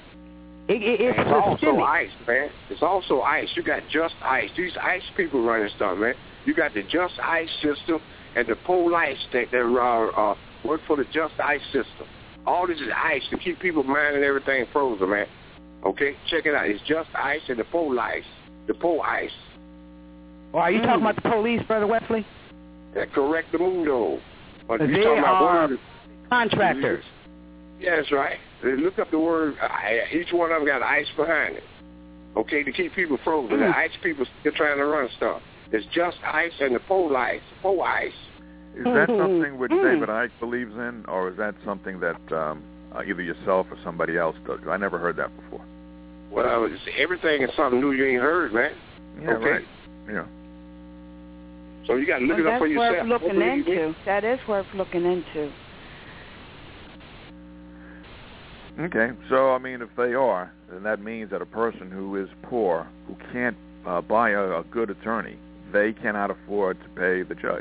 it's also ICE, man. It's also ICE. You got just ICE. These ICE people running stuff, man. You got the just ICE system and the police that work for the just ICE system. All this is ICE to keep people minding everything frozen, man. Okay, check it out. It's just ICE and the police. The ICE. Oh, are you talking about the police, Brother Wesley? That's correct, the mundo. But they are contractors. Yeah, that's right. Look up the word. Each one of them got ICE behind it. Okay, to keep people frozen. The ICE people still trying to run stuff. It's just ICE and the police. Is that something which David Icke believes in, or is that something that either yourself or somebody else does? I never heard that before. Well, everything is something new you ain't heard, man. Yeah, okay? Right. Yeah. So you got to look it up for yourself. That's worth looking into. That is worth looking into. Okay, so I mean, if they are, then that means that a person who is poor, who can't buy a good attorney, they cannot afford to pay the judge.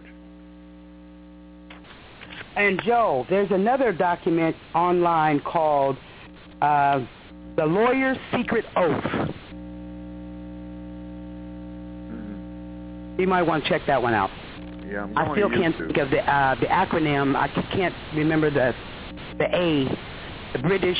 And Joe, there's another document online called The Lawyer's Secret Oath. You might want to check that one out. Yeah, I still can't think of the acronym. I can't remember the A. The British.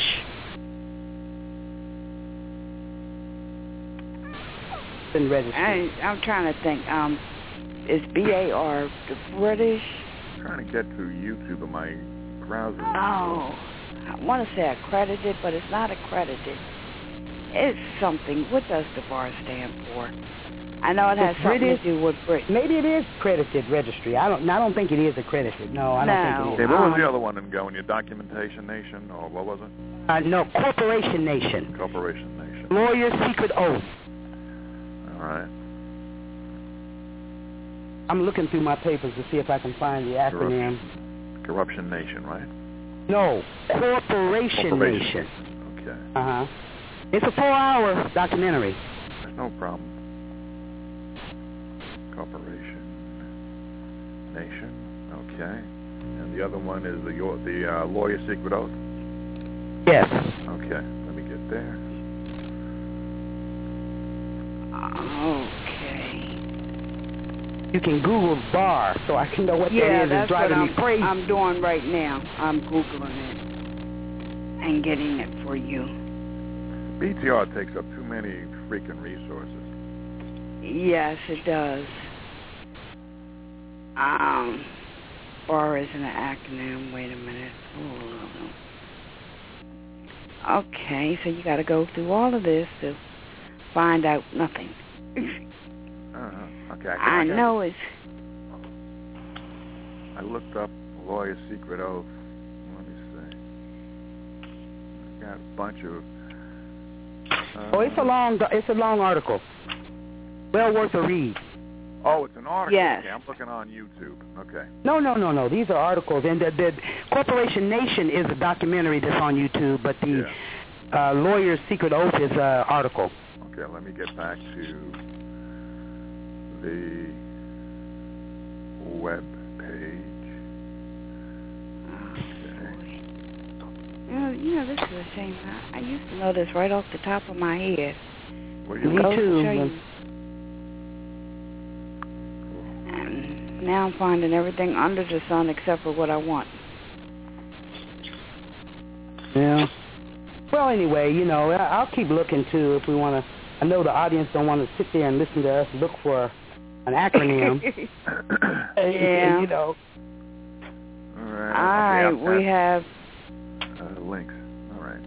I'm trying to think. Is BAR the British? I'm trying to get to YouTube in my browser. Oh, I want to say accredited, but it's not accredited. It's something. What does the bar stand for? I know it has something to do with Britain. Maybe it is accredited registry. I don't think it is accredited. No, I don't think it is. Okay, what was the other one in going? Your Documentation Nation, or what was it? No, Corporation Nation. Corporation Nation. Lawyer's Secret Oath. All right. I'm looking through my papers to see if I can find the acronym. Corruption Nation, right? No, Corporation Nation. Okay. It's a 4-hour documentary. There's no problem. Corporation Nation. Okay. And the other one is the Lawyer's Secret Oath? Yes. Okay. Let me get there. Okay. You can Google bar so I can know what that is. It's driving me crazy. I'm doing right now. I'm Googling it and getting it for you. BTR takes up too many freaking resources. Yes, it does. Bar isn't an acronym. Wait a minute. Ooh. Okay, so you got to go through all of this to find out nothing. Okay. I know it's... I looked up Lawyer's Secret Oath. Let me see. I got a bunch of... it's a long article. Well worth a read. Oh, it's an article. Yes. Okay, I'm looking on YouTube. Okay. No. These are articles. And the Corporation Nation is a documentary that's on YouTube, but the Lawyer's Secret Oath is an article. Okay, let me get back to the web page. Okay. This is a shame. I used to know this right off the top of my head. Well, Me too. And now I'm finding everything under the sun except for what I want. Yeah. Well, anyway, I'll keep looking too if we want to. I know the audience don't want to sit there and listen to us look for an acronym. Yeah. All right. We have links. All right.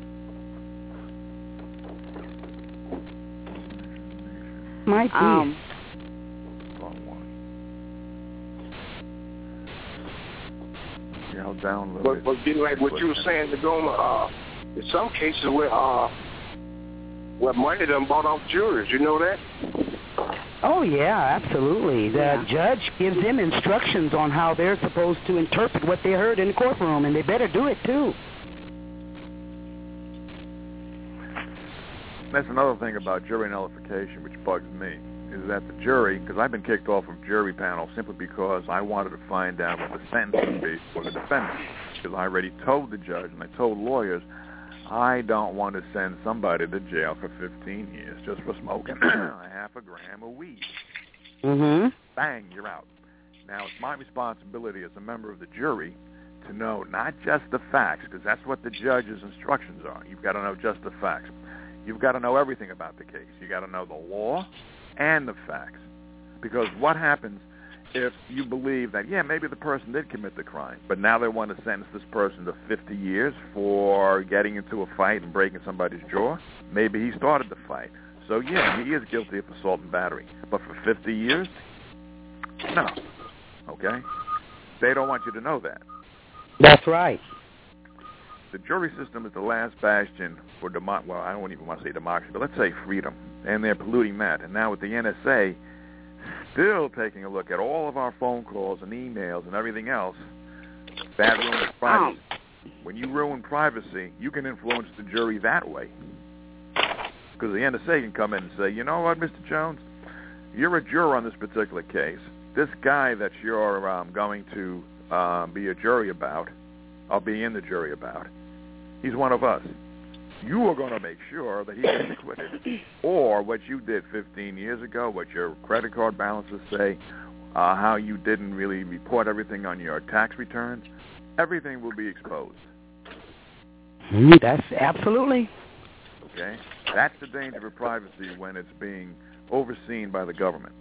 Might be. Wrong one. Yeah, I'll download it. But getting like what you were saying, Dagoma, in some cases where money done bought off jurors, you know that? Oh, yeah, absolutely. The judge gives them instructions on how they're supposed to interpret what they heard in the courtroom, and they better do it, too. That's another thing about jury nullification, which bugs me, is that the jury, because I've been kicked off of jury panel simply because I wanted to find out what the sentence would be for the defendant, because I already told the judge and I told lawyers, I don't want to send somebody to jail for 15 years just for smoking a half a gram of weed. Mm-hmm. Bang, you're out. Now, it's my responsibility as a member of the jury to know not just the facts, because that's what the judge's instructions are. You've got to know just the facts. You've got to know everything about the case. You've got to know the law and the facts. Because what happens if you believe that, maybe the person did commit the crime, but now they want to sentence this person to 50 years for getting into a fight and breaking somebody's jaw? Maybe he started the fight. So, he is guilty of assault and battery. But for 50 years? No. Okay? They don't want you to know that. That's right. The jury system is the last bastion for I don't even want to say democracy, but let's say freedom. And they're polluting that. And now with the NSA still taking a look at all of our phone calls and emails and everything else, that ruins privacy. When you ruin privacy, you can influence the jury that way. Because the NSA can come in and say, you know what, Mr. Jones, you're a juror on this particular case. This guy that you're going to be a jury about, I'll be in the jury about, he's one of us. You are going to make sure that he gets acquitted. Or what you did 15 years ago, what your credit card balances say, how you didn't really report everything on your tax returns, everything will be exposed. That's absolutely. Okay? That's the danger of privacy when it's being overseen by the government.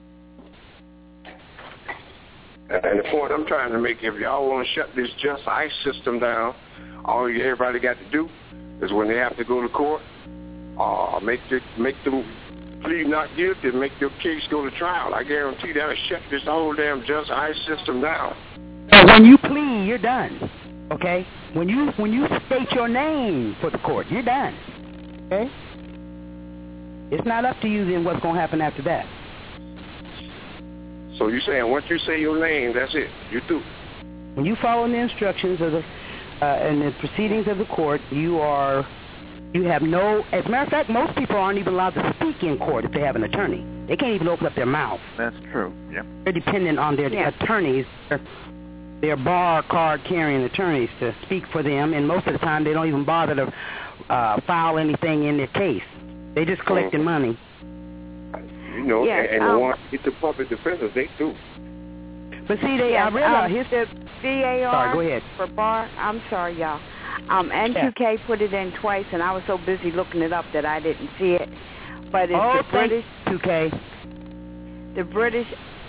And the point I'm trying to make, if y'all want to shut this Just ICE system down, all everybody got to do is when they have to go to court, make them plead not guilty, make their case go to trial. I guarantee that'll shut this whole damn Just ICE system down. So when you plead, you're done. Okay? When you state your name for the court, you're done. Okay? It's not up to you then what's going to happen after that. So you're saying once you say your name, that's it. You through. When you follow the instructions of the and the proceedings of the court, you have no. As a matter of fact, most people aren't even allowed to speak in court if they have an attorney. They can't even open up their mouth. That's true. Yep. They're dependent on their attorneys, their bar card carrying attorneys to speak for them, and most of the time they don't even bother to file anything in their case. They just collecting money. You know, and the ones get the public defenders, they do. But see, I realize the VAR sorry, go ahead. for bar. I'm sorry, y'all. N2K put it in twice, and I was so busy looking it up that I didn't see it. But it's the British 2K. The British.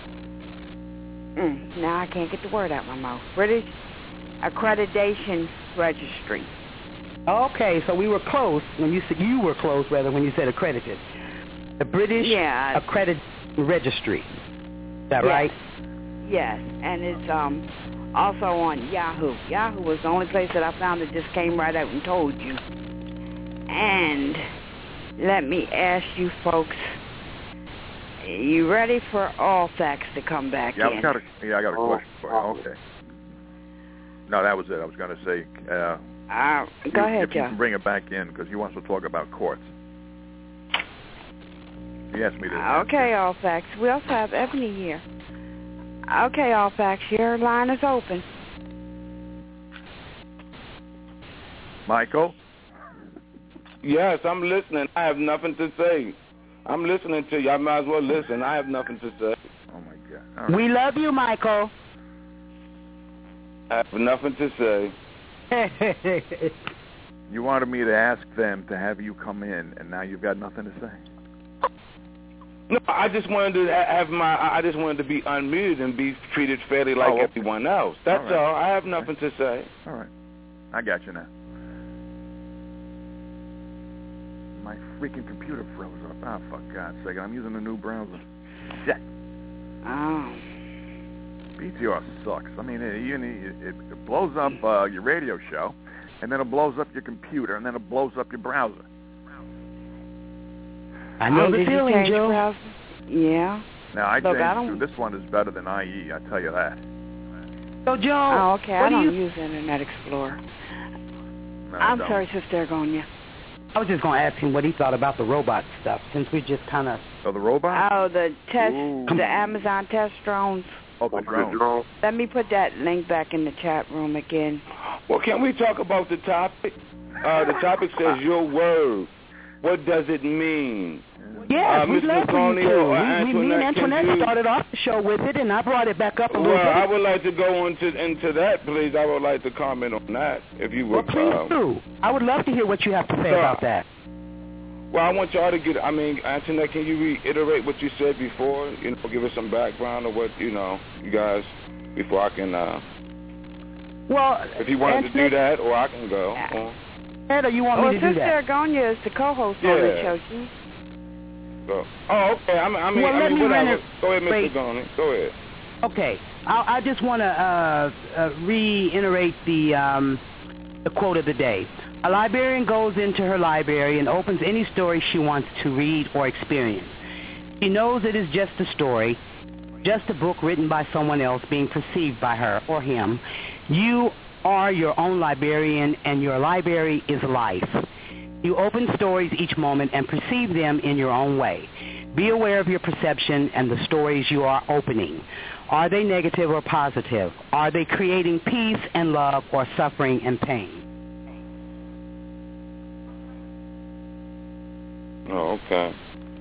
Now I can't get the word out of my mouth. British Accreditation Registry. Okay, so we were close when you said when you said accredited. The British Accredited Registry. Is that right? Yes, and it's also on Yahoo. Yahoo was the only place that I found that just came right out and told you. And let me ask you folks, you ready for all facts to come back in? I got a question for you. Okay. No, that was it. I was going to say, go ahead, Joe. You can bring it back in because he wants to talk about courts. He asked me to. Okay, all facts. We also have Ebony here. Okay, all facts. Your line is open. Michael? Yes, I'm listening. I have nothing to say. I'm listening to you. I might as well listen. I have nothing to say. Oh, my God. Right. We love you, Michael. I have nothing to say. You wanted me to ask them to have you come in, and now you've got nothing to say. No, I just wanted to I just wanted to be unmuted and be treated fairly like everyone else. That's all. I have nothing to say. All right. I got you now. My freaking computer froze up. Oh, for God's sake. I'm using a new browser. Shit. Oh. BTR sucks. I mean, it blows up your radio show, and then it blows up your computer, and then it blows up your browser. I know the feeling, Joe. Yeah. Now, I changed this one is better than IE, I tell you that. So, Joe. Oh, okay. I don't use Internet Explorer. No, I'm sorry, Sister Ergonia. I was just going to ask him what he thought about the robot stuff, since we just kind of... Oh, the robot? Oh, the Amazon test drones. Oh, the drones. Let me put that link back in the chat room again. Well, can we talk about the topic? The topic says your word. What does it mean? Yes, we'd love for you to. Me and Antoinette started off the show with it, and I brought it back up a little bit. Well, I would like to go into that, please. I would like to comment on that, if you would. Well, please do. I would love to hear what you have to say about that. Well, I want y'all to get, Antoinette, can you reiterate what you said before? You know, give us some background of what, you guys, before I can, well, if you wanted to do that, or I can go. Or you want me to do that? Sister Ergonia is the co-host on the show. Oh, okay. Whatever. Go ahead, Mr. Ergonia. Go ahead. Okay. I just want to reiterate the quote of the day. A librarian goes into her library and opens any story she wants to read or experience. She knows it is just a story, just a book written by someone else being perceived by her or him. You are your own librarian, and your library is life. You open stories each moment and perceive them in your own way. Be aware of your perception and the stories you are opening. Are they negative or positive? Are they creating peace and love or suffering and pain? Oh, okay.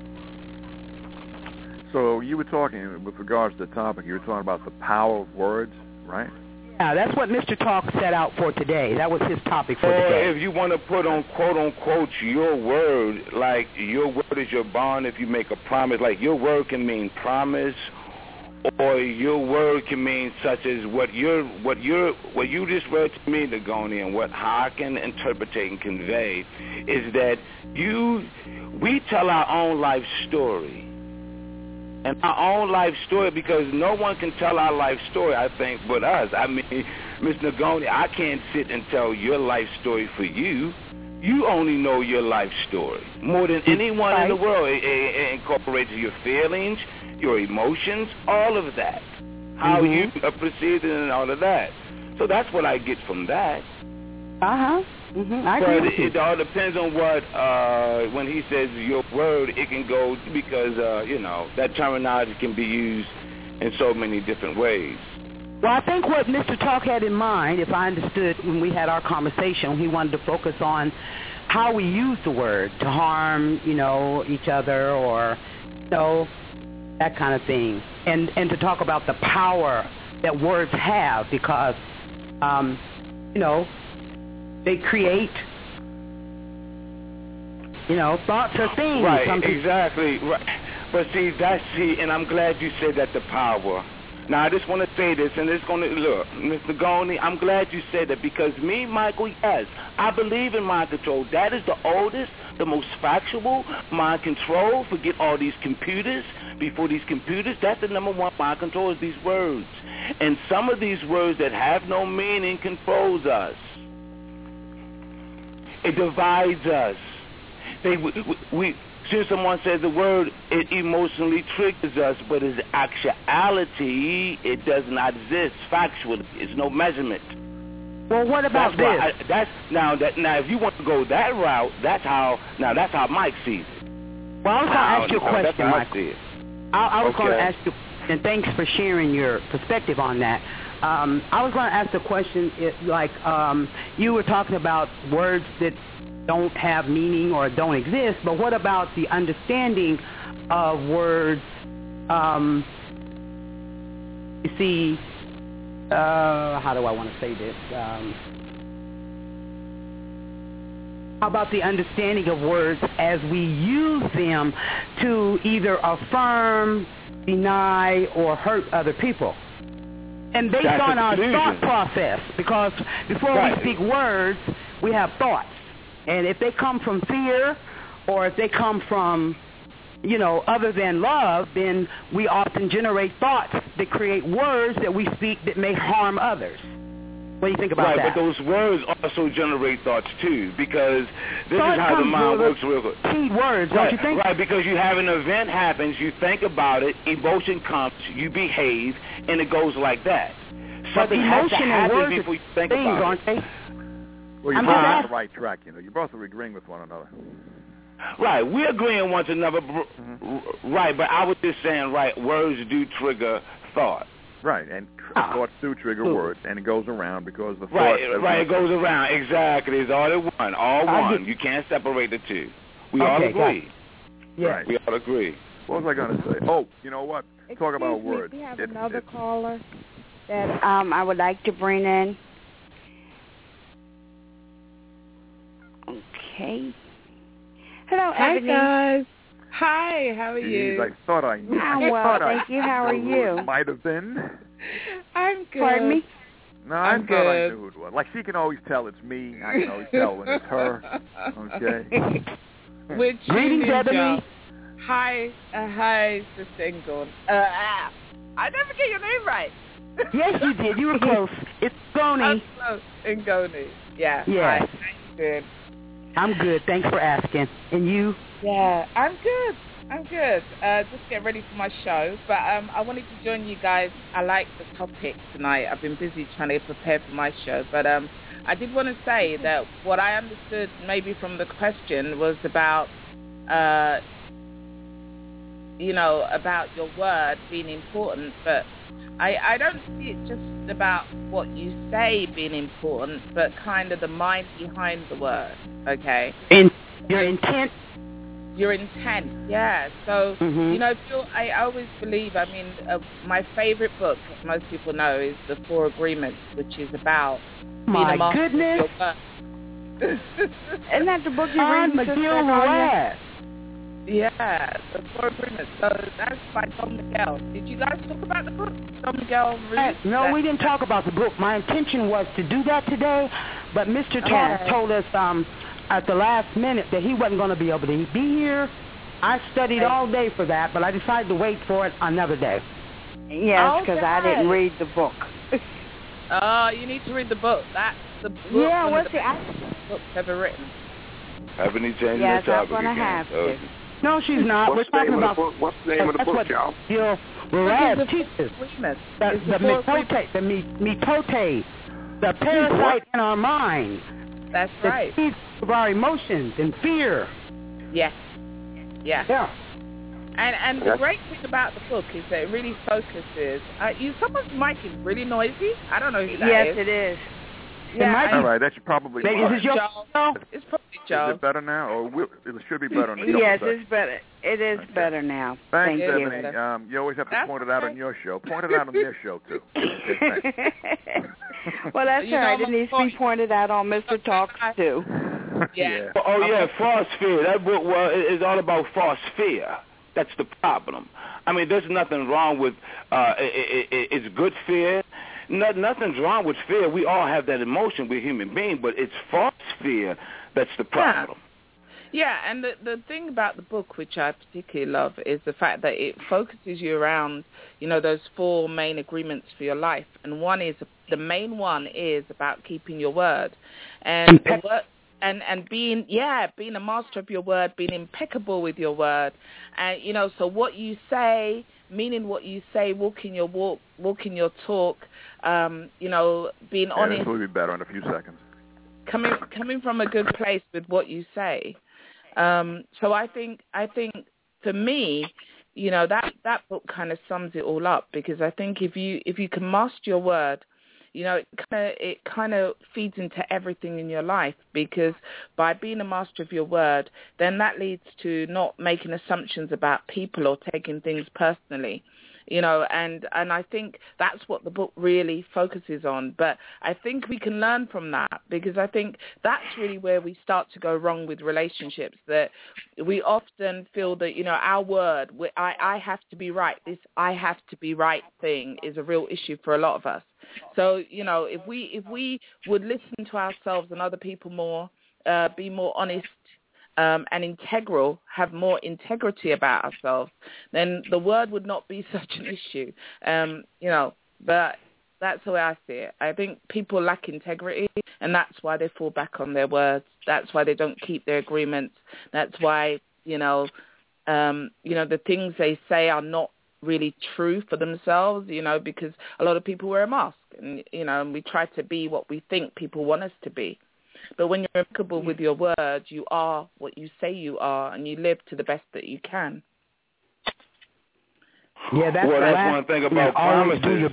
So you were talking, with regards to the topic, you were talking about the power of words, right? Yeah, that's what Mr. Talk set out for today. That was his topic for today. Or if you want to put on quote-unquote your word, like your word is your bond if you make a promise. Like your word can mean promise, or your word can mean such as what you just read to me, Ergonia, and how I can interpret and convey is that we tell our own life story. And our own life story, because no one can tell our life story, I think, but us. I mean, Mr. Ergonia, I can't sit and tell your life story for you. You only know your life story more than anyone in the world. It incorporates your feelings, your emotions, all of that, how you are perceived and all of that. So that's what I get from that. I agree with you. It all depends on what, when he says your word, it can go, because, that terminology can be used in so many different ways. Well, I think what Mr. Talk had in mind, if I understood when we had our conversation, he wanted to focus on how we use the word to harm, each other, or, that kind of thing. And to talk about the power that words have, because, they create, thoughts or things. Right, exactly. Right. But see, and I'm glad you said that, the power. Now, I just want to say this, and it's going to, look, Mr. Goni, I'm glad you said that, because me, Michael, yes, I believe in mind control. That is the oldest, the most factual mind control. Forget all these computers. Before these computers, that's the number one mind control, is these words. And some of these words that have no meaning controls us. It divides us. Since someone says the word, it emotionally triggers us, but in actuality, it does not exist factually. It's no measurement. Well, what about this? Now, if you want to go that route, that's how Mike sees it. Well, I was going to ask you a question, Mike. I was going to ask you, and thanks for sharing your perspective on that. I was going to ask the question, you were talking about words that don't have meaning or don't exist, but what about the understanding of words? You see, how do I want to say this? How about the understanding of words as we use them to either affirm, deny, or hurt other people? And based on our thought process, because before we speak words, we have thoughts. And if they come from fear, or if they come from, other than love, then we often generate thoughts that create words that we speak that may harm others. What do you think about that? Right, but those words also generate thoughts too, because this is how the mind works real good. Key words, don't you think? Right, because you have an event happens, you think about it, emotion comes, you behave, and it goes like that. Something has to happen before you think about it. Aren't they? Well, you're both on the right track. You both are agreeing with one another. Right, we're agreeing with one another. Right, but I was just saying, words do trigger thought. Right, and thoughts do trigger words, and it goes around because the thoughts... Right, it goes around, exactly. It's all one. You can't separate the two. We all agree. Right. We all agree. What was I going to say? Oh, you know what? Talk about words. We have another caller that I would like to bring in. Okay. Hello, Ebony. Hi, guys. Hi, how are you? I thought I knew. I'm well, thank you. How are you? Might have been. I'm good. Pardon me? No, I thought I knew who it was. Like, she can always tell it's me. I can always tell when it's her. Okay. Greetings, Ebony. Hi, Sister Ingon. I never get your name right. Yes, you did. You were close. It's Goni. I'm close. Ngoni. Yeah. Yes. Hi. How you doing? I'm good. Thanks for asking. And you? Yeah, I'm good. Just getting ready for my show. But I wanted to join you guys. I like the topic tonight. I've been busy trying to get prepared for my show. But I did want to say that what I understood maybe from the question was about, about your word being important. But I don't see it just about what you say being important, but kind of the mind behind the word, okay? And your intent? Your intent, yeah. So, I always believe, my favorite book, as most people know, is The Four Agreements, which is about being a master of your word. Isn't that the book you read, McGill? Yeah, The Four Agreements. So that's by Don Miguel. Did you guys talk about the book? Don Miguel Ruiz? No, we didn't talk about the book. My intention was to do that today, but Mr. Talk told us at the last minute that he wasn't going to be able to be here. I studied all day for that, but I decided to wait for it another day. Yes, because I didn't read the book. Oh, you need to read the book. That's the book. Yeah, what's the books ever written. Ebony changing yes, the topic I'm gonna again. have to. No, she's not. We're talking about what's the name of the book, y'all? Raz teaches the mitote, the parasite in our mind. That's right. The seeds of our emotions and fear. Yes. Yeah. Yeah. And the great thing about the book is that it really focuses. Someone's mic is really noisy. I don't know who that is. Yes, it is. Yeah, all right, that should probably be Is it your Joe? It's probably Joe. Is it better now? Or it should be better in a couple Yes, of seconds. it's better. It is better now. Thanks, Thank you. Stephanie. You always have to point it out on your show. Point it out on their show, too. Okay, well, that's all right. It needs to be pointed out on Mr. Talk, too. Yeah. Oh, yeah, false fear. That book is all about false fear. That's the problem. I mean, there's nothing wrong with it's good fear. Nothing's wrong with fear. We all have that emotion. We're human beings, but it's false fear that's the problem. Yeah, and the thing about the book, which I particularly love, is the fact that it focuses you around, those 4 main agreements for your life. And the main one is about keeping your word. And the word, and being a master of your word, being impeccable with your word. And, so what you say, meaning what you say, walking your walk, walking your talk, being honest. This will be better in a few seconds. Coming from a good place with what you say. So I think for me, that book kind of sums it all up, because I think if you can master your word, it kind of feeds into everything in your life, because by being a master of your word, then that leads to not making assumptions about people or taking things personally. And I think that's what the book really focuses on. But I think we can learn from that, because I think that's really where we start to go wrong with relationships, that we often feel that, our word, I have to be right, this I have to be right thing is a real issue for a lot of us. So, if we would listen to ourselves and other people more, be more honest, and integral, have more integrity about ourselves, then the word would not be such an issue. But that's the way I see it. I think people lack integrity, and that's why they fall back on their words. That's why they don't keep their agreements. That's why, the things they say are not really true for themselves, because a lot of people wear a mask, and, and we try to be what we think people want us to be. But when you're impeccable with your words, you are what you say you are, and you live to the best that you can. Yeah, that's one thing about promises.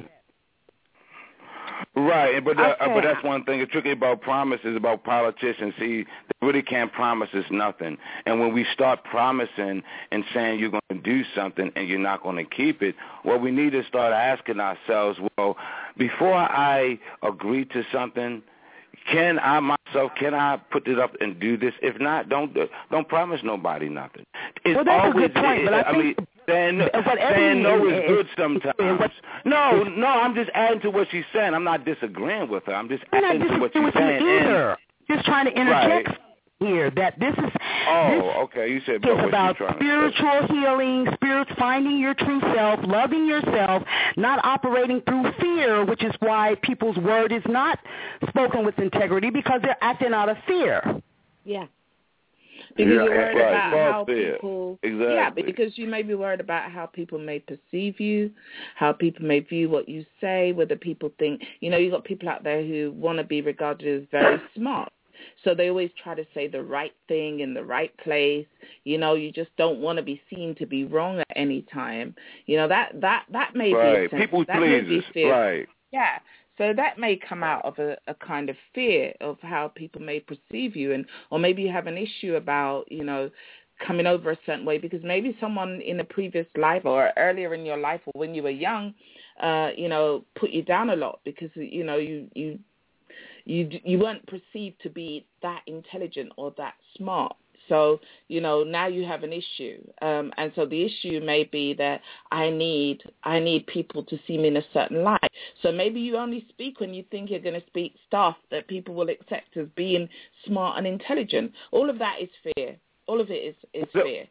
Right, but that's one thing. It's tricky about promises, about politicians. See, they really can't promise us nothing. And when we start promising and saying you're going to do something and you're not going to keep it, well, we need to start asking ourselves, well, before I agree to something, can I put it up and do this? If not, don't promise nobody nothing. It's that's always, a good point, but saying no is good sometimes. No, I'm just adding to what she's saying. I'm not disagreeing with her. I'm just adding to what she's saying. Just trying to interject here that this is. Okay. You said it's about spiritual healing, finding your true self, loving yourself, not operating through fear, which is why people's word is not spoken with integrity, because they're acting out of fear. Yeah. Because you're worried about how people... Exactly. Yeah, because you may be worried about how people may perceive you, how people may view what you say, whether people think... you've got people out there who want to be regarded as very smart. So they always try to say the right thing in the right place. You just don't want to be seen to be wrong at any time. That may be a sense. People pleasers. Right. Yeah. So that may come out of a kind of fear of how people may perceive you, or maybe you have an issue about, coming over a certain way because maybe someone in a previous life or earlier in your life or when you were young, put you down a lot because, you weren't perceived to be that intelligent or that smart. So, now you have an issue. And so the issue may be that I need people to see me in a certain light. So maybe you only speak when you think you're going to speak stuff that people will accept as being smart and intelligent. All of that is fear. All of it is fear.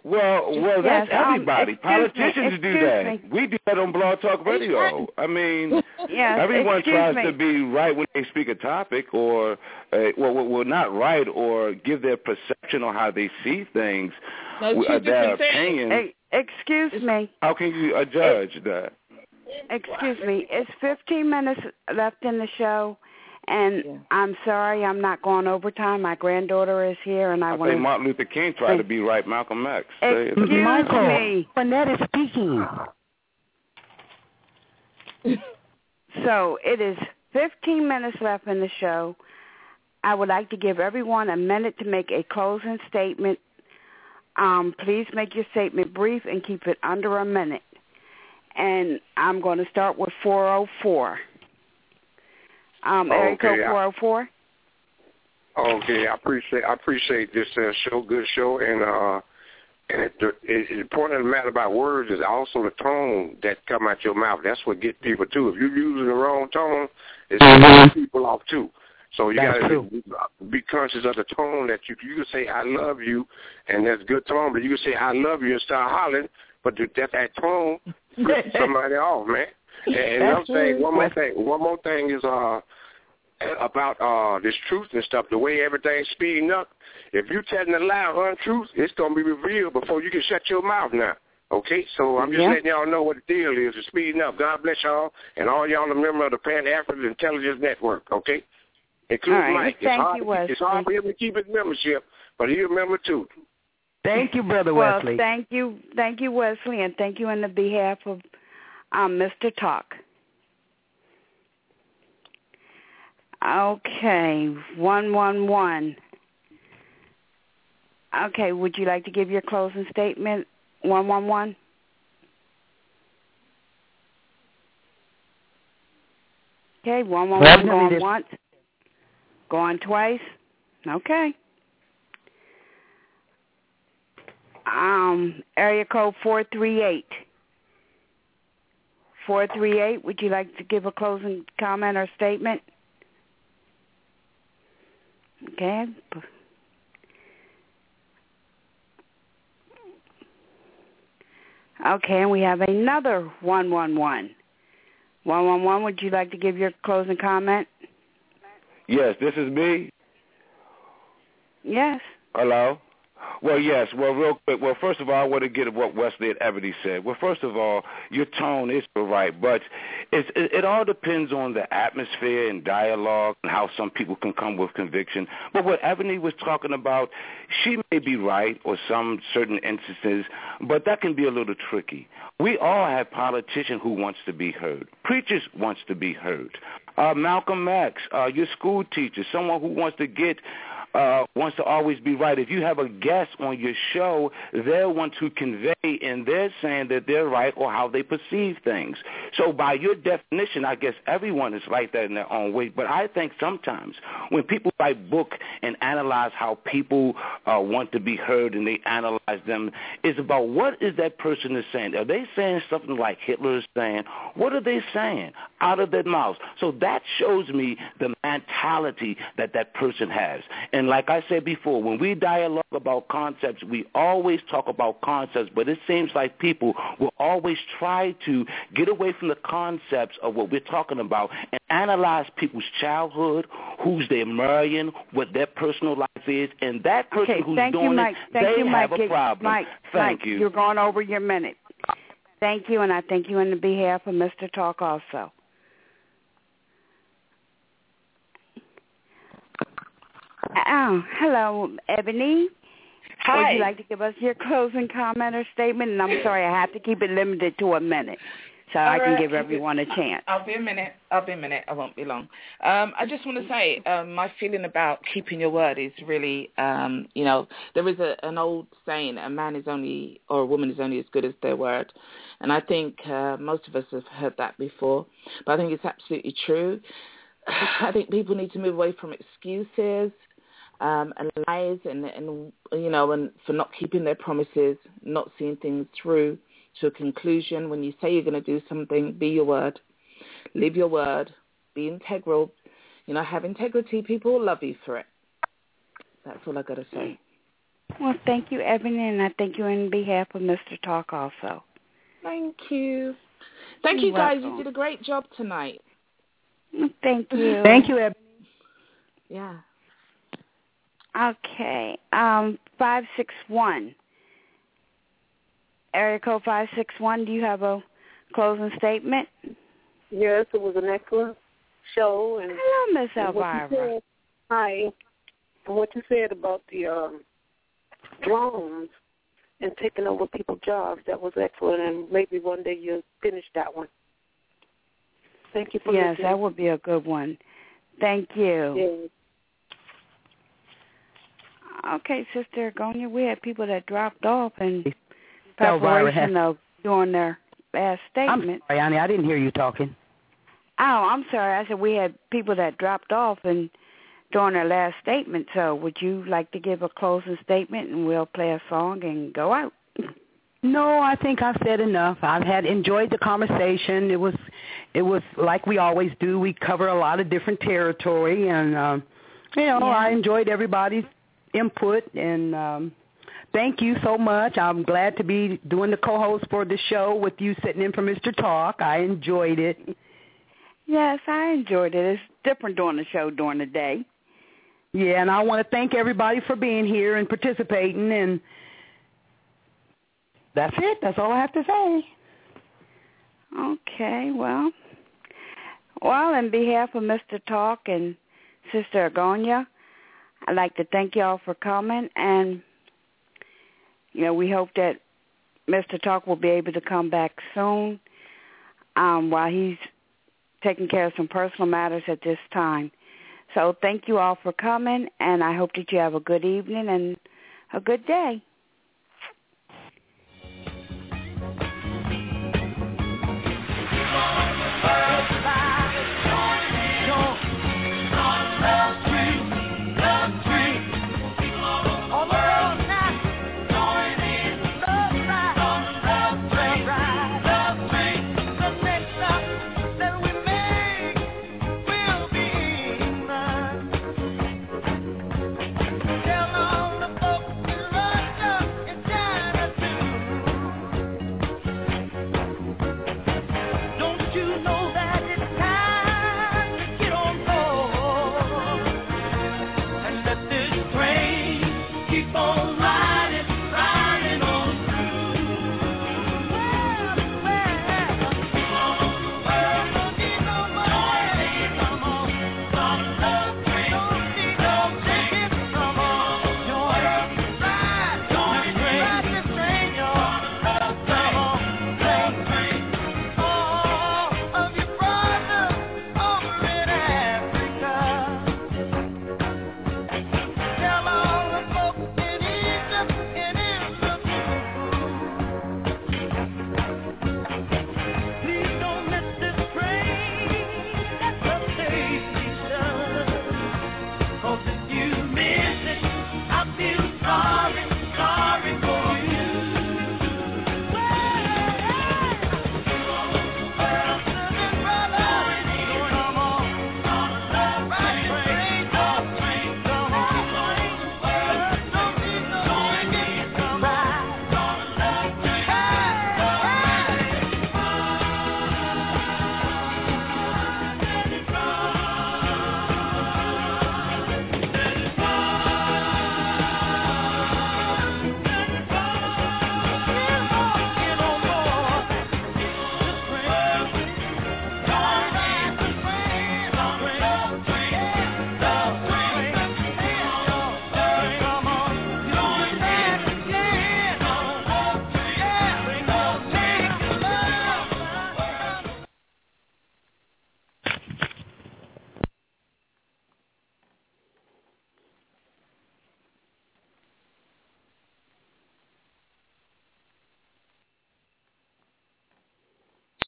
Well, that's everybody. Politicians do that. We do that on Blog Talk Radio. I mean, everyone tries to be right when they speak a topic, or not right, or give their perception on how they see things, their opinion. Excuse me. How can you judge that? Excuse me. It's 15 minutes left in the show. And I'm sorry, I'm not going overtime. My granddaughter is here, and I want to... Martin Luther King tried to be right, Malcolm X. Excuse me. Annette is speaking. So it is 15 minutes left in the show. I would like to give everyone a minute to make a closing statement. Please make your statement brief and keep it under a minute. And I'm going to start with 404. Area code 404. Okay, I appreciate this show, good show, and the point of the matter about words is also the tone that come out your mouth. That's what gets people too. If you're using the wrong tone, it's going to people off too. So you got to be conscious of the tone that you can say I love you, and that's good tone, but you can say I love you and start hollering, but that tone puts somebody off, man. And another thing, one more thing is about this truth and stuff. The way everything's speeding up. If you're telling a lie or untruth, it's gonna be revealed before you can shut your mouth now. Okay, so I'm just letting y'all know what the deal is. It's speeding up. God bless y'all, and all y'all are members of the Pan-African Intelligence Network. Okay, including Mike. It's hard for him to keep his membership, but he's a member too. Thank you, Brother Wesley. Thank you, Wesley, and thank you on the behalf of Mr. Talk. Okay, 111. Okay, would you like to give your closing statement, 111? Okay, 111 going once, going twice. Okay. Area code 438. 438, would you like to give a closing comment or statement? Okay. Okay, and we have another 111. 111, would you like to give your closing comment? Yes, this is me. Yes. Hello? Well, yes. Well, real quick. Well, first of all, I want to get at what Wesley and Ebony said. Well, first of all, your tone is right, but it all depends on the atmosphere and dialogue and how some people can come with conviction. But what Ebony was talking about, she may be right or some certain instances, but that can be a little tricky. We all have politicians who wants to be heard. Preachers wants to be heard. Malcolm X, your school teacher, someone who wants to always be right. If you have a guest on your show, they'll want to convey, and they're saying that they're right or how they perceive things. So by your definition, I guess everyone is like that in their own way. But I think sometimes when people write books and analyze how people want to be heard and they analyze them, it's about what is that person is saying. Are they saying something like Hitler is saying? What are they saying out of their mouths? So that shows me the mentality that person has. And like I said before, when we dialogue about concepts, we always talk about concepts, but it seems like people will always try to get away from the concepts of what we're talking about and analyze people's childhood, who's they're marrying, what their personal life is, and that person who's doing it, they have a problem. Thank you. You're going over your minute. Thank you, and I thank you on the behalf of Mr. Talk also. Hello, Ebony. Hi. Would you like to give us your closing comment or statement? And I'm sorry, I have to keep it limited to a minute so I can give everyone a chance. I'll be a minute. I won't be long. I just want to say my feeling about keeping your word is really, there is an old saying, a man is only, or a woman is only as good as their word. And I think most of us have heard that before. But I think it's absolutely true. I think people need to move away from excuses and lies and for not keeping their promises, not seeing things through to a conclusion. When you say you're going to do something, be your word. Live your word. Be integral. Have integrity. People will love you for it. That's all I got to say. Well, thank you, Ebony, and I thank you on behalf of Mr. Talk also. Thank you. Thank You're you, guys. welcome. You did a great job tonight. Thank you. Thank you, Ebony. Yeah. Okay. 561. Area code 561, do you have a closing statement? Yes, it was an excellent show. And hello, Miss Elvira. Hi. And what you said about the drones and taking over people's jobs, that was excellent. And maybe one day you'll finish that one. Thank you for Yes, listening. that would be a good one. Thank you. Yes. Okay, Sister Agonia, we had people that dropped off in Elvira preparation of doing their last statement. I'm sorry, Annie, I didn't hear you talking. Oh, I'm sorry. I said we had people that dropped off and during their last statement. So would you like to give a closing statement and we'll play a song and go out? No, I think I've said enough. I've enjoyed the conversation. It was like we always do. We cover a lot of different territory, and I enjoyed everybody's input. And thank you so much. I'm glad to be doing the co-host for the show with you, sitting in for Mr. Talk. I enjoyed it. Yes, I enjoyed it. It's different doing the show during the day. Yeah, and I want to thank everybody for being here and participating, and that's it. That's all I have to say. Okay, well, on behalf of Mr. Talk and Sister Agonia, I'd like to thank y'all for coming, and, we hope that Mr. Talk will be able to come back soon while he's taking care of some personal matters at this time. So thank you all for coming, and I hope that you have a good evening and a good day.